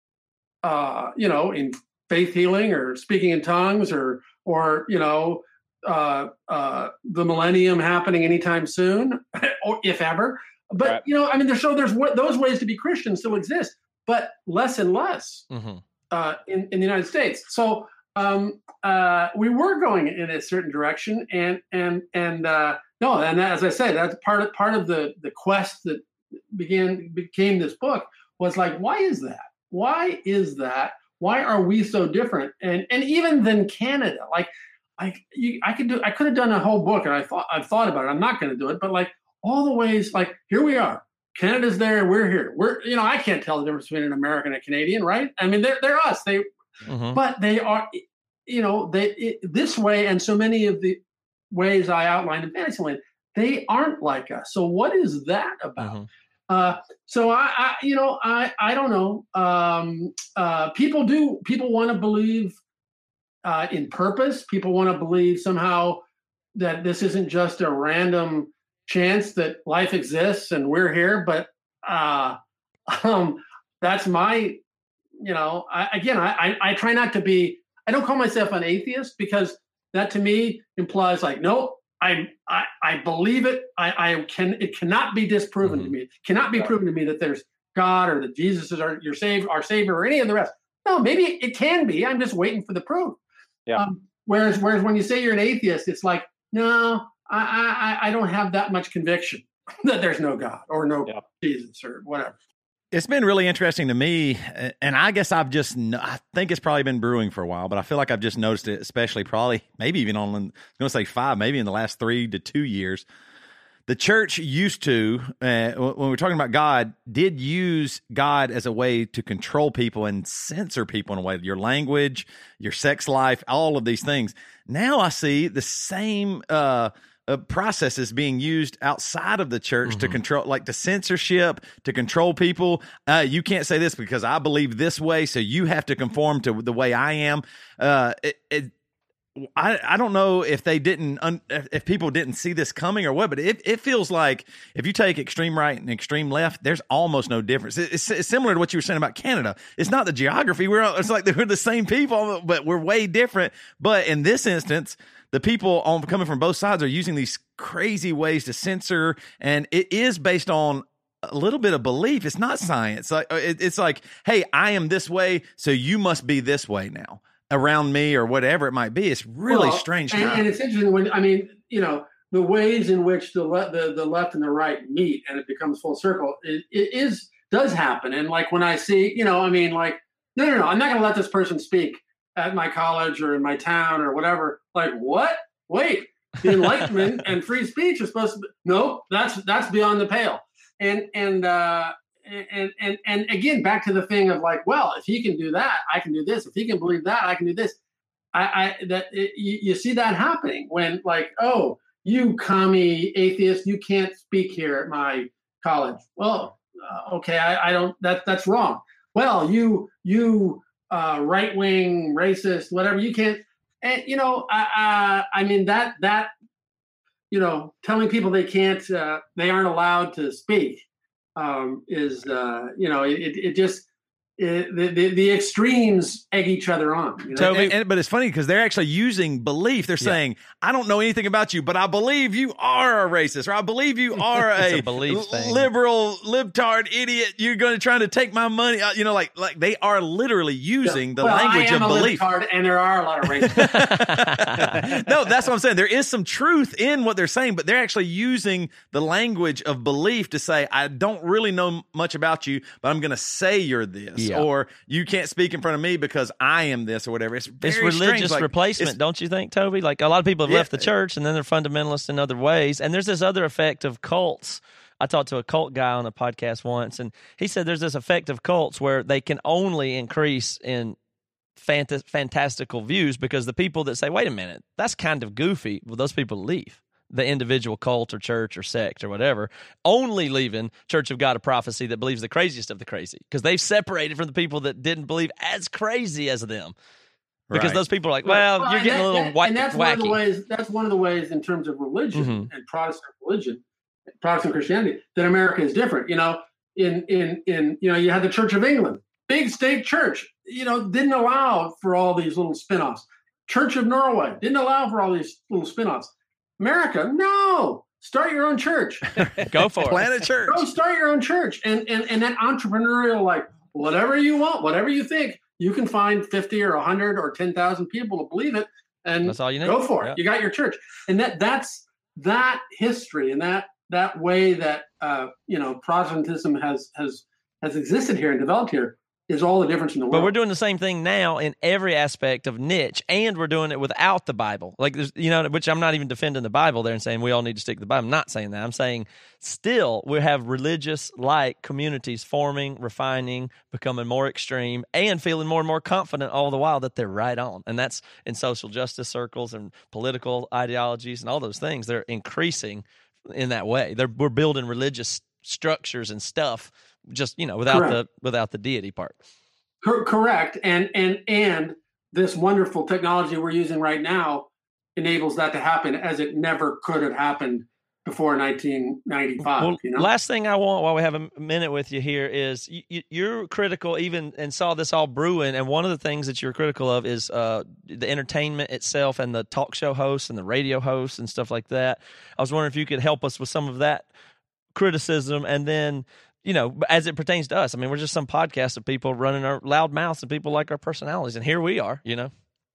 uh, you know, in faith healing or speaking in tongues or, or, you know, Uh, uh, the millennium happening anytime soon, or if ever. But right. you know, I mean, there's so there's what those ways to be Christian still exist, but less and less mm-hmm. uh, in in the United States. So um, uh, we were going in a certain direction, and and and uh, no, and as I said, that's part of part of the the quest that began became this book was like, why is that? Why is that? Why are we so different? And and even than Canada, like. I you, I could do I could have done a whole book, and I thought I've thought about it. I'm not going to do it, but like all the ways, like here we are, Canada's there, we're here. We're you know I can't tell the difference between an American and a Canadian, right? I mean they're they're us. They, mm-hmm. but they are, you know, they it, this way and so many of the ways I outlined in Fantasyland, they aren't like us. So what is that about? Mm-hmm. Uh, so I, I you know I I don't know. Um, uh, people do people want to believe. Uh, in purpose, people want to believe somehow that this isn't just a random chance that life exists and we're here. But uh, um, that's my, you know, I, again, I, I, I try not to be, I don't call myself an atheist because that to me implies like, no, I, I, I believe it. I, I can, it cannot be disproven Mm-hmm. to me. It cannot be proven to me that there's God or that Jesus is our, your savior, our savior or any of the rest. No, maybe it can be. I'm just waiting for the proof. Yeah. Um, whereas, whereas when you say you're an atheist, it's like, no, I, I, I don't have that much conviction that there's no God or no Yeah. Jesus or whatever. It's been really interesting to me, and I guess I've just, I think it's probably been brewing for a while, but I feel like I've just noticed it, especially probably, maybe even on, I'm going to say five, maybe in the last three to two years. The church used to, uh, when we're talking about God, did use God as a way to control people and censor people in a way, your language, your sex life, all of these things. Now I see the same uh, uh, processes being used outside of the church Mm-hmm. to control, like the censorship, to control people. Uh, you can't say this because I believe this way, so you have to conform to the way I am. Uh, it, it I, I don't know if they didn't, un, if people didn't see this coming or what, but it, it feels like if you take extreme right and extreme left, there's almost no difference. It, it's, it's similar to what you were saying about Canada. It's not the geography. We're, it's like we're the same people, but we're way different. But in this instance, the people on coming from both sides are using these crazy ways to censor, and it is based on a little bit of belief. It's not science. Like it, it's like, hey, I am this way, so you must be this way now around me or whatever it might be. It's really Well, strange and, time. and it's interesting when, I mean, you know, the ways in which the, le- the the left and the right meet and it becomes full circle, it, it is does happen. And like when I see, you know, I mean, like, no, no, no, I'm not going to let this person speak at my college or in my town or whatever. Like, what? Wait, the Enlightenment and free speech is supposed to be, no, that's that's beyond the pale. And and uh, and and and again, back to the thing of like, well, if he can do that, I can do this. If he can believe that, I can do this. I, I that it, you, you see that happening when like, oh, you commie atheist, you can't speak here at my college. Well, uh, okay, I, I don't. That that's wrong. Well, you you uh, right wing racist, whatever. You can't. And you know, I I, I mean that that you know, telling people they can't, uh, they aren't allowed to speak. Um, is uh, you know it, it just it, the, the the extremes egg each other on. You know? Toby, and, and, but it's funny because they're actually using belief. They're saying, yeah. "I don't know anything about you, but I believe you are a racist, or I believe you are a, a belief thing. liberal, libtard, idiot. You're going to try to take my money." You know, like like they are literally using yeah. the well, language I am of a belief. Libtard, and there are a lot of racists. No, that's what I'm saying. There is some truth in what they're saying, but they're actually using the language of belief to say, "I don't really know much about you, but I'm going to say you're this." Yeah. Or you can't speak in front of me because I am this or whatever. It's very it's religious like, replacement, it's, don't you think, Toby? Like a lot of people have yeah, left the church and then they're fundamentalists in other ways. And there's this other effect of cults. I talked to a cult guy on a podcast once, and he said there's this effect of cults where they can only increase in fant- fantastical views because the people that say, wait a minute, that's kind of goofy, well, those people leave. The individual cult or church or sect or whatever, only leaving Church of God of Prophecy that believes the craziest of the crazy because they've separated from the people that didn't believe as crazy as them. Because right. those people are like, well, well you're getting that, a little that, whack, and that's wacky. One of the ways, that's one of the ways in terms of religion Mm-hmm. and Protestant religion, Protestant Christianity, that America is different. You know, in in in you know, you had the Church of England, big state church, you know, didn't allow for all these little spin-offs. Church of Norway didn't allow for all these little spin-offs. America, no. Start your own church. Go for it. Plant a church. Go start your own church. And, and and that entrepreneurial, like, whatever you want, whatever you think, you can find fifty or one hundred or ten thousand people to believe it. And that's all you need. Go for it. Yeah. You got your church. And that that's that history and that that way that, uh, you know, Protestantism has has has existed here and developed here is all the difference in the world. But we're doing the same thing now in every aspect of niche, and we're doing it without the Bible. Like, there's, you know, which I'm not even defending the Bible there and saying we all need to stick to the Bible. I'm not saying that. I'm saying still we have religious-like communities forming, refining, becoming more extreme, and feeling more and more confident all the while that they're right on. And that's in social justice circles and political ideologies and all those things. They're increasing in that way. They're, we're building religious structures and stuff just, you know, without Correct. the without the deity part. Cor- correct. And and and this wonderful technology we're using right now enables that to happen as it never could have happened before nineteen ninety-five. Well, you know? last thing I want while we have a minute with you here is you, you, you're critical even and saw this all brewing. And one of the things that you're critical of is uh, the entertainment itself and the talk show hosts and the radio hosts and stuff like that. I was wondering if you could help us with some of that criticism. And then, you know, as it pertains to us, I mean, we're just some podcast of people running our loud mouths and people like our personalities. And here we are, you know?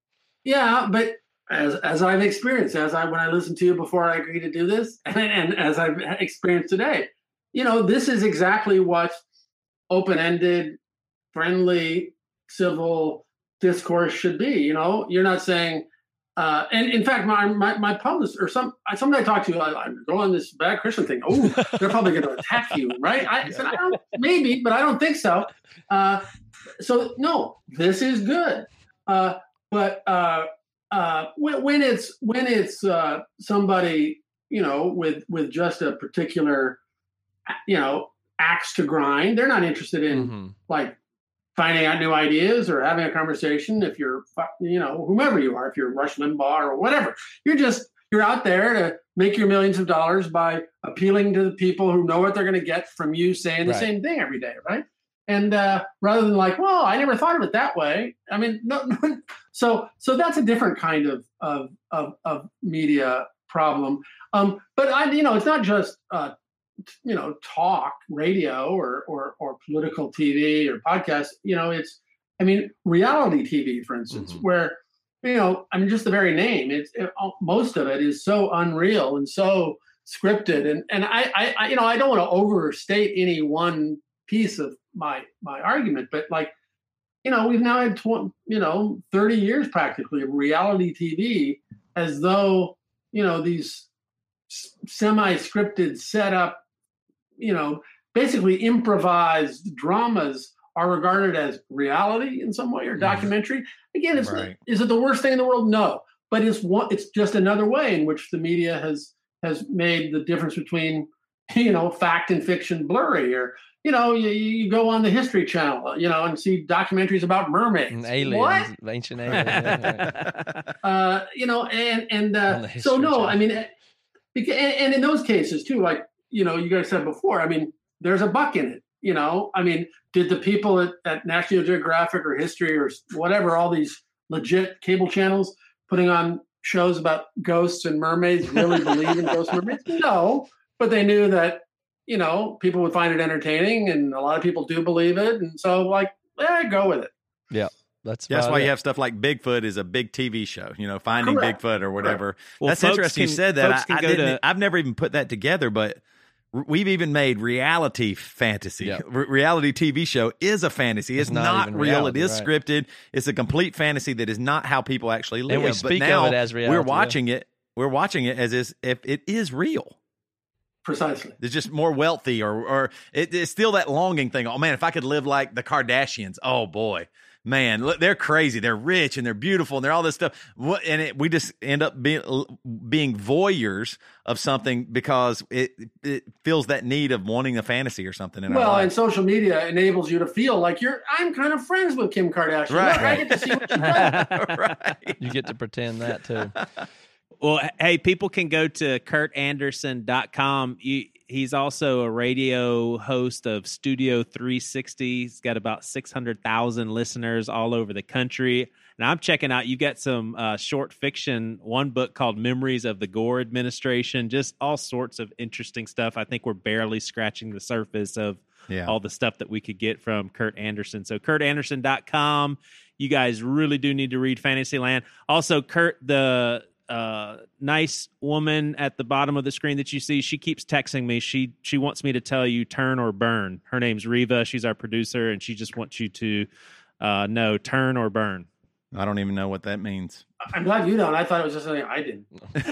Yeah, but as as I've experienced, as I when I listened to you before I agreed to do this, and, and as I've experienced today, you know, this is exactly what open-ended, friendly, civil discourse should be. You know, you're not saying, uh, and in fact, my my my publicist or some somebody I talked to, I, I go on this bad Christian thing. Oh, they're probably going to attack you, right? I said, I don't, maybe, but I don't think so. Uh, so no, this is good. Uh, but uh, uh, when, when it's when it's uh, somebody, you know, with with just a particular, you know, axe to grind, they're not interested in Mm-hmm. like finding out new ideas or having a conversation. If you're, you know, whomever you are, if you're Rush Limbaugh or whatever, you're just you're out there to make your millions of dollars by appealing to the people who know what they're going to get from you saying the Right. same thing every day, right? And uh, rather than like, well, I never thought of it that way. I mean, no, no. so so that's a different kind of of of, of media problem. Um, but I, you know, it's not just uh, you know, talk radio or or or political T V or podcast. You know, it's I mean, reality T V, for instance, Mhm. where you know, I mean, just the very name. It's it, most of it is so unreal and so scripted, and and I, I, I you know, I don't want to overstate any one piece of my my argument, but like, you know, we've now had tw- you know thirty years practically of reality T V, as though you know these s- semi-scripted setup, you know, basically improvised dramas are regarded as reality in some way or documentary. Again, it's Right. is it the worst thing in the world? No, but it's one. It's just another way in which the media has has made the difference between you know fact and fiction blurry. Or you know, you, you go on the History Channel, you know, and see documentaries about mermaids. And aliens, What? ancient aliens. yeah, yeah. Uh, you know, and and On uh, the so History no, Channel. I mean, eh, beca- and, and in those cases too, like you know, you guys said before, I mean, there's a buck in it. You know, I mean, did the people at, at National Geographic or History or whatever, all these legit cable channels putting on shows about ghosts and mermaids really believe in ghosts and mermaids? No, but they knew that, you know, people would find it entertaining and a lot of people do believe it. And so like, eh, go with it. Yeah, that's That's about why it. you have stuff like Bigfoot is a big T V show, you know, Finding Correct. Bigfoot or whatever. Well, That's folks interesting you can- said that. folks can I, I go didn't, to- I've never even put that together, but r- we've even made reality fantasy. Yeah. R- reality T V show is a fantasy. It's, It's not not, even real. reality, it is right. scripted. It's a complete fantasy that is not how people actually live. And we but speak of now it as reality, we're yeah. watching it. We're watching it as is, if it is real. Precisely. It's just more wealthy, or or it, it's still that longing thing. Oh man, if I could live like the Kardashians, oh boy, man, look, they're crazy. They're rich and they're beautiful and they're all this stuff. What, and it, we just end up being being voyeurs of something because it it feels that need of wanting a fantasy or something in Well, our and life. social media enables you to feel like you're, I'm kind of friends with Kim Kardashian. Right. Look, I get to see what she does. right. You get to pretend that too. Well, hey, people can go to kurt anderson dot com. You, he's also a radio host of Studio three sixty. He's got about six hundred thousand listeners all over the country. And I'm checking out, you've got some uh, short fiction, one book called Memories of the Gore Administration, just all sorts of interesting stuff. I think we're barely scratching the surface of Yeah. all the stuff that we could get from Kurt Anderson. So kurt anderson dot com. You guys really do need to read Fantasyland. Also, Kurt, the uh, nice woman at the bottom of the screen that you see, she keeps texting me. She she wants me to tell you turn or burn. Her name's Riva. She's our producer, and she just wants you to uh, know turn or burn. I don't even know what that means. I'm glad you don't. I thought it was just something I didn't.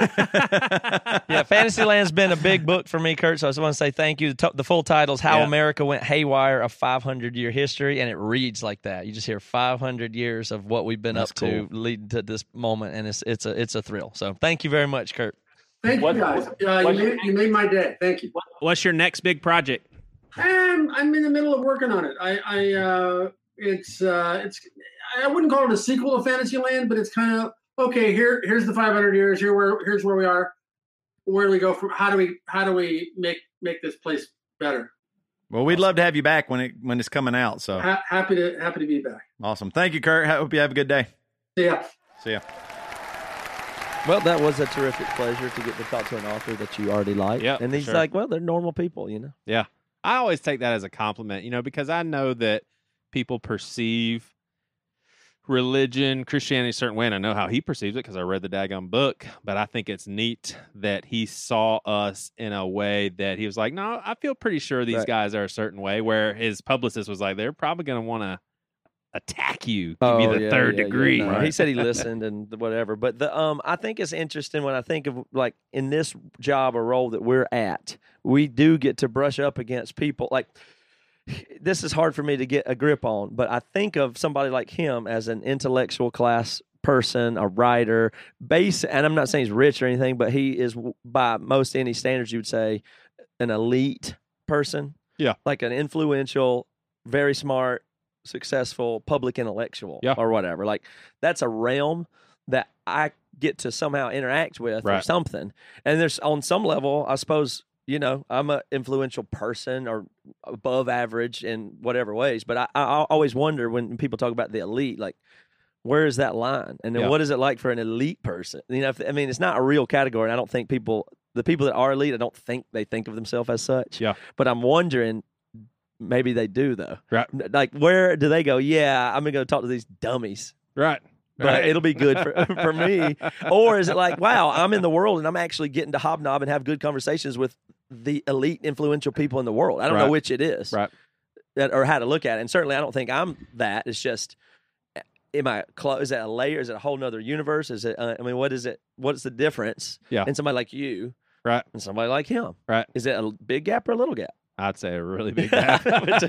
Yeah, Fantasyland's been a big book for me, Kurt. So I just want to say thank you. The, t- the full title is How Yeah. America Went Haywire: A five hundred year History, and it reads like that. You just hear five hundred years of what we've been That's up to leading to this moment, and it's it's a it's a thrill. So thank you very much, Kurt. Thank What- you guys. Uh, you, what- made, you made my day. Thank you. What's your next big project? Um, I'm in the middle of working on it. I, I uh, it's, uh, it's, I wouldn't call it a sequel to Fantasyland, but it's kind of okay. Here, here's the five hundred years. Here, where, here's where we are. where do we go from? How do we how do we make make this place better? Well, we'd love to have you back when it when it's coming out. So Ha- happy to happy to be back. awesome. Thank you, Kurt. Hope you have a good day. See ya. See ya. Well, that was a terrific pleasure to get to talk to an author that you already like. Yep, and he's sure. like, well, they're normal people, you know. Yeah. I always take that as a compliment, you know, because I know that people perceive religion, Christianity a certain way, and I know how he perceives it because I read the daggone book, but I think it's neat that he saw us in a way that he was like, no, I feel pretty sure these Right. guys are a certain way, where his publicist was like, they're probably going to want to attack you, give Oh, you the yeah, third yeah, degree. yeah, no. Right. He said he listened and whatever. But the um, I think it's interesting when I think of like in this job or role that we're at, we do get to brush up against people. Like this is hard for me to get a grip on, but I think of somebody like him as an intellectual class person, a writer, base. And I'm not saying he's rich or anything, but he is by most any standards you would say an elite person. Yeah. Like an influential, very smart, successful public intellectual Yeah. or whatever. Like that's a realm that I get to somehow interact with or Right. something. And there's on some level, I suppose, you know, I'm an influential person or above average in whatever ways. But I, I always wonder when people talk about the elite, like, where is that line? And then Yeah. what is it like for an elite person? You know, if, I mean, it's not a real category. And I don't think people, the people that are elite, I don't think they think of themselves as such. Yeah. But I'm wondering, maybe they do though. Right. Like, where do they go? Yeah, I'm gonna go talk to these dummies, Right. but Right. it'll be good for for me. Or is it like, wow, I'm in the world and I'm actually getting to hobnob and have good conversations with the elite, influential people in the world? I don't know Right. which it is, Right. that, or how to look at it. And certainly, I don't think I'm that. It's just, am I close? Is it a layer? Is it a whole nother universe? Is it? Uh, I mean, what is it? What's the difference? Yeah. in somebody like you, Right. and somebody like him, Right. Is it a big gap or a little gap? I'd say a really big gap.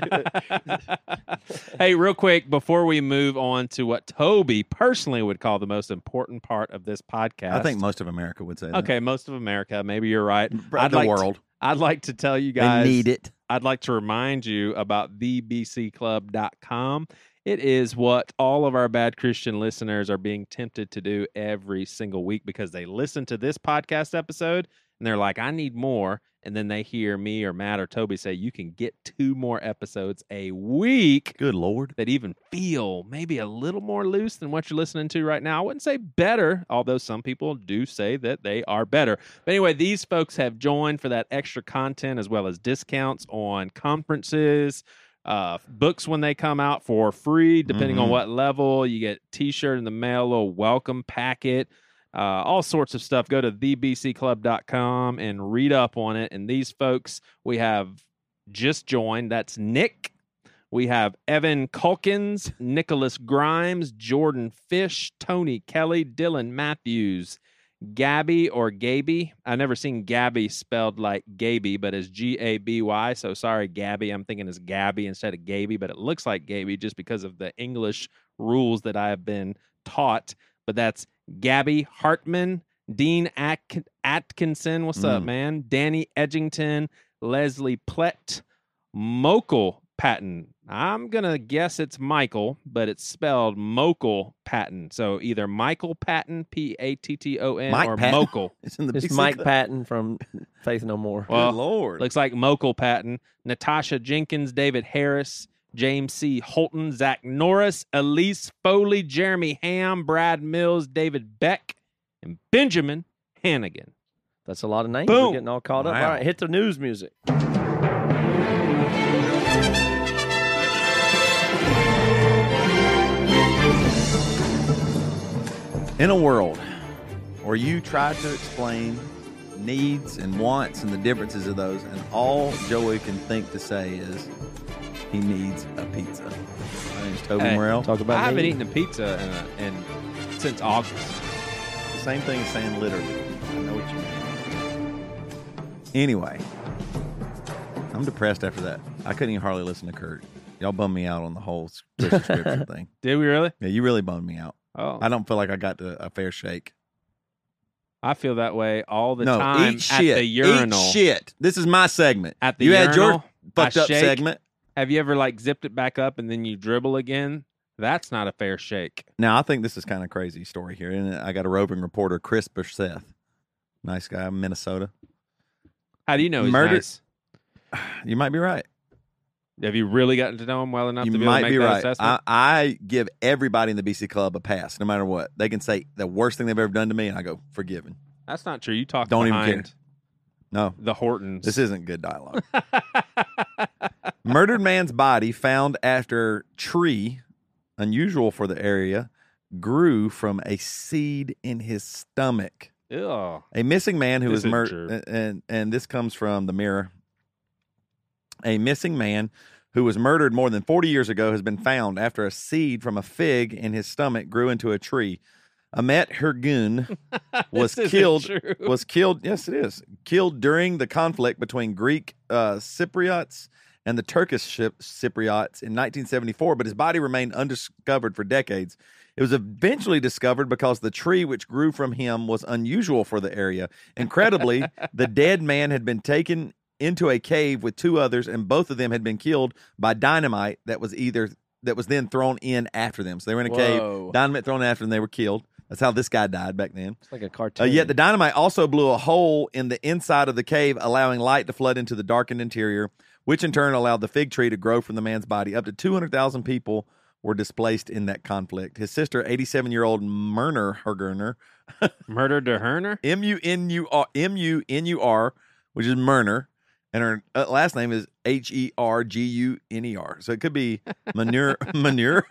Hey, real quick, before we move on to what Toby personally would call the most important part of this podcast. I think most of America would say that. Okay, most of America. Maybe you're right. The I'd like world. To, I'd like to tell you They guys. need it. I'd like to remind you about the b c club dot com. It is what all of our Bad Christian listeners are being tempted to do every single week because they listen to this podcast episode and they're like, I need more. And then they hear me or Matt or Toby say, you can get two more episodes a week. Good Lord. That even feel maybe a little more loose than what you're listening to right now. I wouldn't say better, although some people do say that they are better. But anyway, these folks have joined for that extra content as well as discounts on conferences, uh, books when they come out for free, depending Mhm. on what level. You get t-shirt in the mail, a little welcome packet. Uh, all sorts of stuff. Go to the b c club dot com and read up on it. And these folks we have just joined. That's Nick. We have Evan Culkins, Nicholas Grimes, Jordan Fish, Tony Kelly, Dylan Matthews, Gabby or Gaby. I've never seen Gabby spelled like Gaby, but it's G A B Y. So sorry, Gabby. I'm thinking it's Gabby instead of Gaby, but it looks like Gaby just because of the English rules that I have been taught. But that's Gabby Hartman, Dean Atk- Atkinson, what's up, Mm. man? Danny Edgington, Leslie Plett, Mokel Patton. I'm going to guess it's Michael, but it's spelled Mokel Patton. So either Michael Patton, P A T T O N, Mike or Patton. Mokel. It's in the It's B C Mike Club. Patton from Faith No More. Well, Good Lord. Looks like Mokel Patton, Natasha Jenkins, David Harris, James C. Holton, Zach Norris, Elise Foley, Jeremy Ham, Brad Mills, David Beck, and Benjamin Hannigan. That's a lot of names. Boom. We're getting all caught up. Wow. All right, hit the news music. In a world where you try to explain needs and wants and the differences of those, and all Joey can think to say is he needs a pizza. My name's Toby Hey, Morrell. Talk about I haven't me. eaten a pizza in, a, in since August. The same thing as saying literally. I know what you mean. Anyway, I'm depressed after that. I couldn't even hardly listen to Kurt. Y'all bummed me out on the whole Twisted Scripture thing. Did we really? Yeah, you really bummed me out. Oh, I don't feel like I got to a fair shake. I feel that way all the no, time eat at shit. the urinal. Eat shit. This is my segment. At the you urinal, had your fucked I up shake. segment. Have you ever like zipped it back up and then you dribble again? That's not a fair shake. Now, I think this is kind of crazy story here. And I got a roving reporter, Chris Berseth. Nice guy, Minnesota. How do you know he's Murder- nice? You might be right. Have you really gotten to know him well enough You to be able might to make be that right. assessment? I, I give everybody in the B C Club a pass, no matter what. They can say the worst thing they've ever done to me, and I go, forgiven. That's not true. You talk Don't even behind care. No. the Hortons. This isn't good dialogue. Murdered man's body found after tree, unusual for the area, grew from a seed in his stomach. Ew. A missing man who This was isn't murdered, true. and and this comes from the Mirror. A missing man who was murdered more than forty years ago has been found after a seed from a fig in his stomach grew into a tree. Ahmet Hergun was This isn't killed. true. Was killed. Yes, it is killed during the conflict between Greek uh, Cypriots and the Turkish Cyp- Cypriots in nineteen seventy-four. But his body remained undiscovered for decades. It was eventually discovered because the tree which grew from him was unusual for the area. Incredibly, the dead man had been taken into a cave with two others, and both of them had been killed by dynamite that was either that was then thrown in after them. So they were in a Whoa. cave, dynamite thrown after them, they were killed. That's how this guy died back then. It's like a Uh, cartoon. yet the dynamite also blew a hole in the inside of the cave, allowing light to flood into the darkened interior, which in turn allowed the fig tree to grow from the man's body. Up to two hundred thousand people were displaced in that conflict. His sister, eighty-seven-year-old Murner Hergerner, Murdered to Herner? M U N U R, M U N U R, which is Murner, and her uh, last name is H E R G U N E R. So it could be Manure, Manure.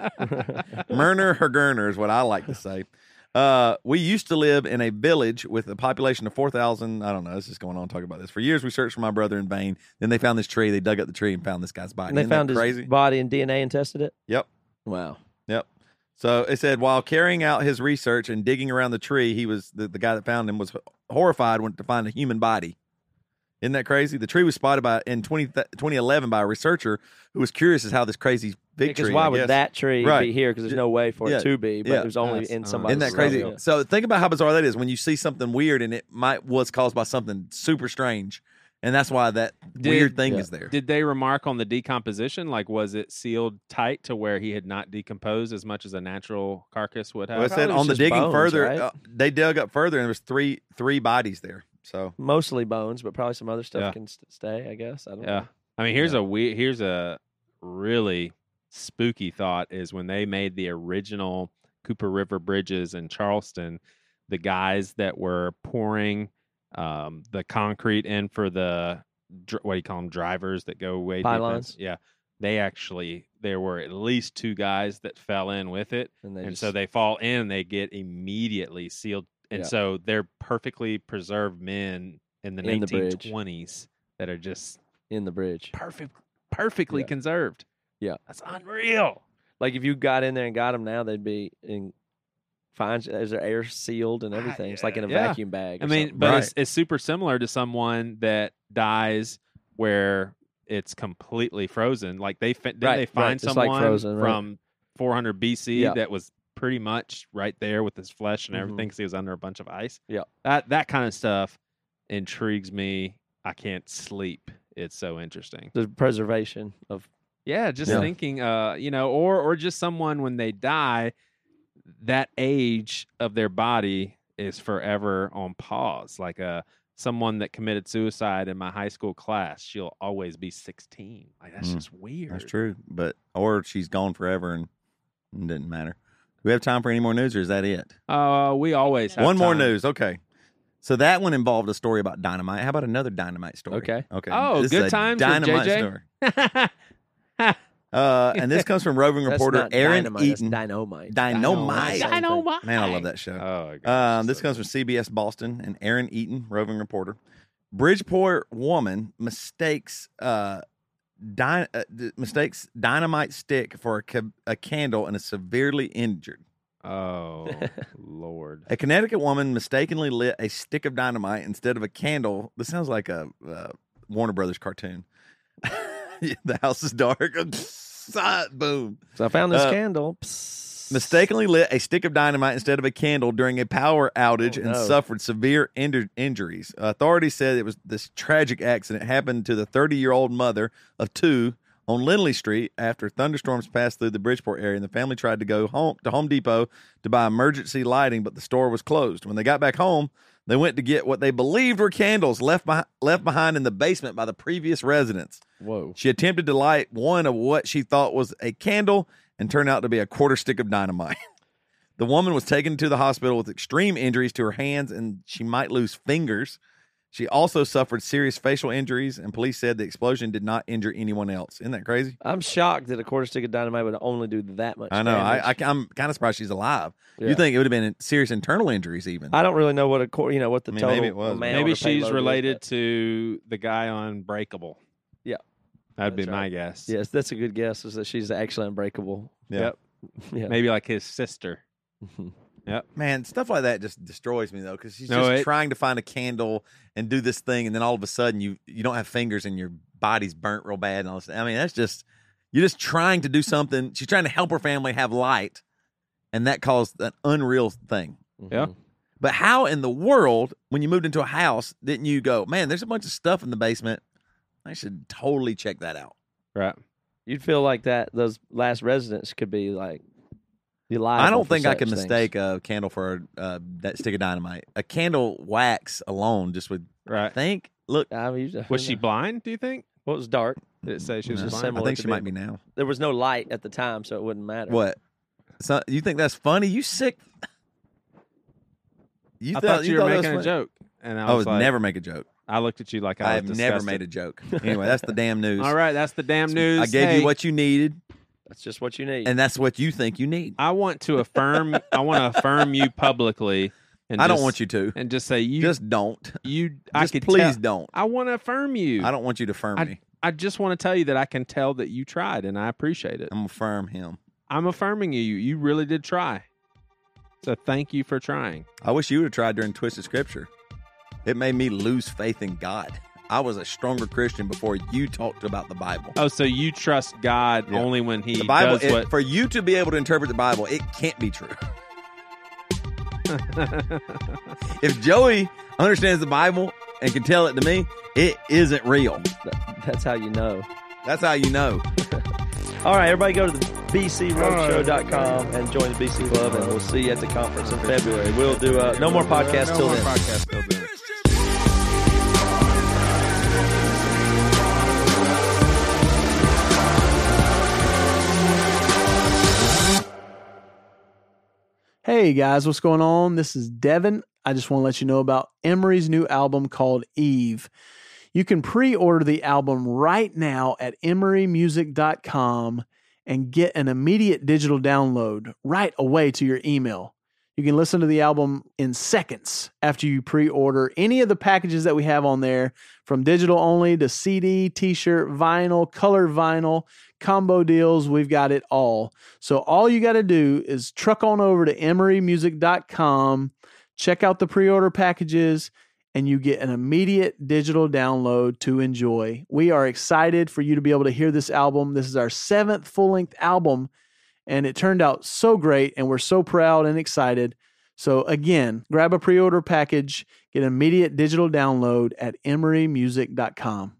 Murner Hergerner is what I like to say. Uh, we used to live in a village with a population of four thousand. I don't know. This is going on talking about this. For years, we searched for my brother in vain. Then they found this tree. They dug up the tree and found this guy's body. and they Isn't that found his crazy. body and D N A and tested it. Yep. Wow. Yep. So it said while carrying out his research and digging around the tree, he was the, the guy that found him was horrified when to find a human body. Isn't that crazy? The tree was spotted by in twenty, twenty eleven by a researcher who was curious as how this crazy big Because tree. why I would guess. that tree Right. be here? Because there's no way for Yeah. it to be, but Yeah. it was only That's in somebody's. Isn't that crazy? stomach. So think about how bizarre that is when you see something weird and it might was caused by something super strange, and that's why that Did- weird thing yeah. is there. Did they remark on the decomposition? Like, was it sealed tight to where he had not decomposed as much as a natural carcass would have? Well, it said Probably was on the just digging bones, further, right? uh, they dug up further and there was three three bodies there. So Mostly bones, but probably some other stuff Yeah. can st- stay. I guess. I don't Yeah. know. I mean, here's Yeah. a we here's a really spooky thought is when they made the original Cooper River bridges in Charleston, the guys that were pouring um, the concrete in for the dr- what do you call them drivers that go way deep in- Pylons? yeah, they actually there were at least two guys that fell in with it, And, they and just, so they fall in, they get immediately sealed, and Yeah. so they're perfectly preserved men in the In the nineteen bridge. twenties that are just in the bridge. perfect, perfectly Yeah. conserved. Yeah. That's unreal. Like if you got in there and got them now, they'd be in fine. Is their air sealed and everything? It's like in a Yeah. vacuum bag. I or mean, something. but Right. it's, it's super similar to someone that dies where it's completely frozen. Like they fi- didn't Right, they right. find It's like someone frozen, right. from four hundred B C Yeah. that was pretty much right there with his flesh and Mhm. everything because he was under a bunch of ice. Yeah. that that kind of stuff intrigues me. I can't sleep. It's so interesting. the preservation of Yeah, just Yeah. thinking, uh, you know, or or just someone when they die, that age of their body is forever on pause. Like a someone that committed suicide in my high school class, she'll always be sixteen. Like that's Mm, just weird. that's true. But or she's gone forever and it didn't matter. Do we have time for any more news or is that it? Uh, we always have One more time. news. Okay. So that one involved a story about dynamite. How about another dynamite story? Okay. Okay. Oh, This is good a times with dynamite J J? story. Uh, and this comes from roving that's reporter not Aaron dynamite, that's Eaton. dynamite. Dynamite. Same thing. Dynamite. Man, I love that show. Oh, my gosh, Um, this so comes from C B S Boston and Aaron Eaton, roving reporter. Bridgeport woman mistakes uh, dy- uh, d- mistakes dynamite stick for a, ca- a candle and is severely injured. Oh, Lord. A Connecticut woman mistakenly lit a stick of dynamite instead of a candle. This sounds like a uh, Warner Brothers cartoon. The house is dark. Boom. So I found this Uh, candle. Psst. Mistakenly lit a stick of dynamite instead of a candle during a power outage Oh, and no. suffered severe inju- injuries. Authorities said it was this tragic accident happened to the thirty-year-old mother of two on Lindley Street after thunderstorms passed through the Bridgeport area, and the family tried to go home to Home Depot to buy emergency lighting, but the store was closed. When they got back home, they went to get what they believed were candles left, behind, left behind in the basement by the previous residents. Whoa. She attempted to light one of what she thought was a candle and turned out to be a quarter stick of dynamite. The woman was taken to the hospital with extreme injuries to her hands, and she might lose fingers. She also suffered serious facial injuries, and police said the explosion did not injure anyone else. Isn't that crazy? I'm shocked that a quarter stick of dynamite would only do that much I know. damage. I, I, I'm kind of surprised she's alive. Yeah. You think it would have been serious internal injuries even. I don't really know what a quar- you know what the I mean, total maybe it was. amount Maybe or she's payload is, related but- to the guy on Breakable. Yeah. That'd be That's my right. guess. Yes, that's a good guess. Is that she's actually unbreakable? Yeah. Yep. Yeah. Maybe like his sister. Yep. Man, stuff like that just destroys me, though, because she's No, just it- trying to find a candle and do this thing, and then all of a sudden you you don't have fingers and your body's burnt real bad. And all this. I mean, that's just, you're just trying to do something. She's trying to help her family have light, and that caused an unreal thing. Yeah. But how in the world, when you moved into a house, didn't you go, man, there's a bunch of stuff in the basement. I should totally check that out. Right. You'd feel like that. Those last residents could be like, liable I don't for think I such can things. mistake a candle for uh, that stick of dynamite. A candle wax alone just would, Right. I think, look, I mean, you- Was she blind, do you think? Well, it was dark. Did it say she was no, just blind? I similar think to she be- might be now. There was no light at the time, so it wouldn't matter. What? So you think that's funny? You sick? You I thought you, were that was making a funny? joke. And I I was would like, never make a joke. I looked at you like I, I was have never disgusted. made a joke. Anyway, that's the damn news. All right, that's the damn news. I gave Hey, you what you needed, That's just what you need. and that's what you think you need. I want to affirm. I want to affirm you publicly. And I don't just- want you to. And just say you. Just don't. you. I Just could please tell- don't. I want to affirm you. I don't want you to affirm I- me. I just want to tell you that I can tell that you tried, and I appreciate it. I'm gonna affirm him. I'm affirming you. You really did try. So thank you for trying. I wish you would have tried during Twisted Scripture. It made me lose faith in God. I was a stronger Christian before you talked about the Bible. Oh, so you trust God Yeah. only when He The Bible, does it- what? for you to be able to interpret the Bible, it can't be true. If Joey understands the Bible and can tell it to me, it isn't real. That- that's how you know. That's how you know. All right, everybody go to the b c roadshow dot com and join the B C Club, and we'll see you at the conference in February. We'll do uh, no more podcasts No till more then. podcasts till then. Hey guys, what's going on? This is Devin. I just want to let you know about Emery's new album called Eve. You can pre-order the album right now at emery music dot com and get an immediate digital download right away to your email. You can listen to the album in seconds after you pre-order any of the packages that we have on there, from digital only to C D, t-shirt, vinyl, color vinyl, combo deals. We've got it all. So all you got to do is truck on over to emery music dot com, check out the pre-order packages, and you get an immediate digital download to enjoy. We are excited for you to be able to hear this album. This is our seventh full-length album, and it turned out so great, and we're so proud and excited. So again, grab a pre-order package, get an immediate digital download at emery music dot com.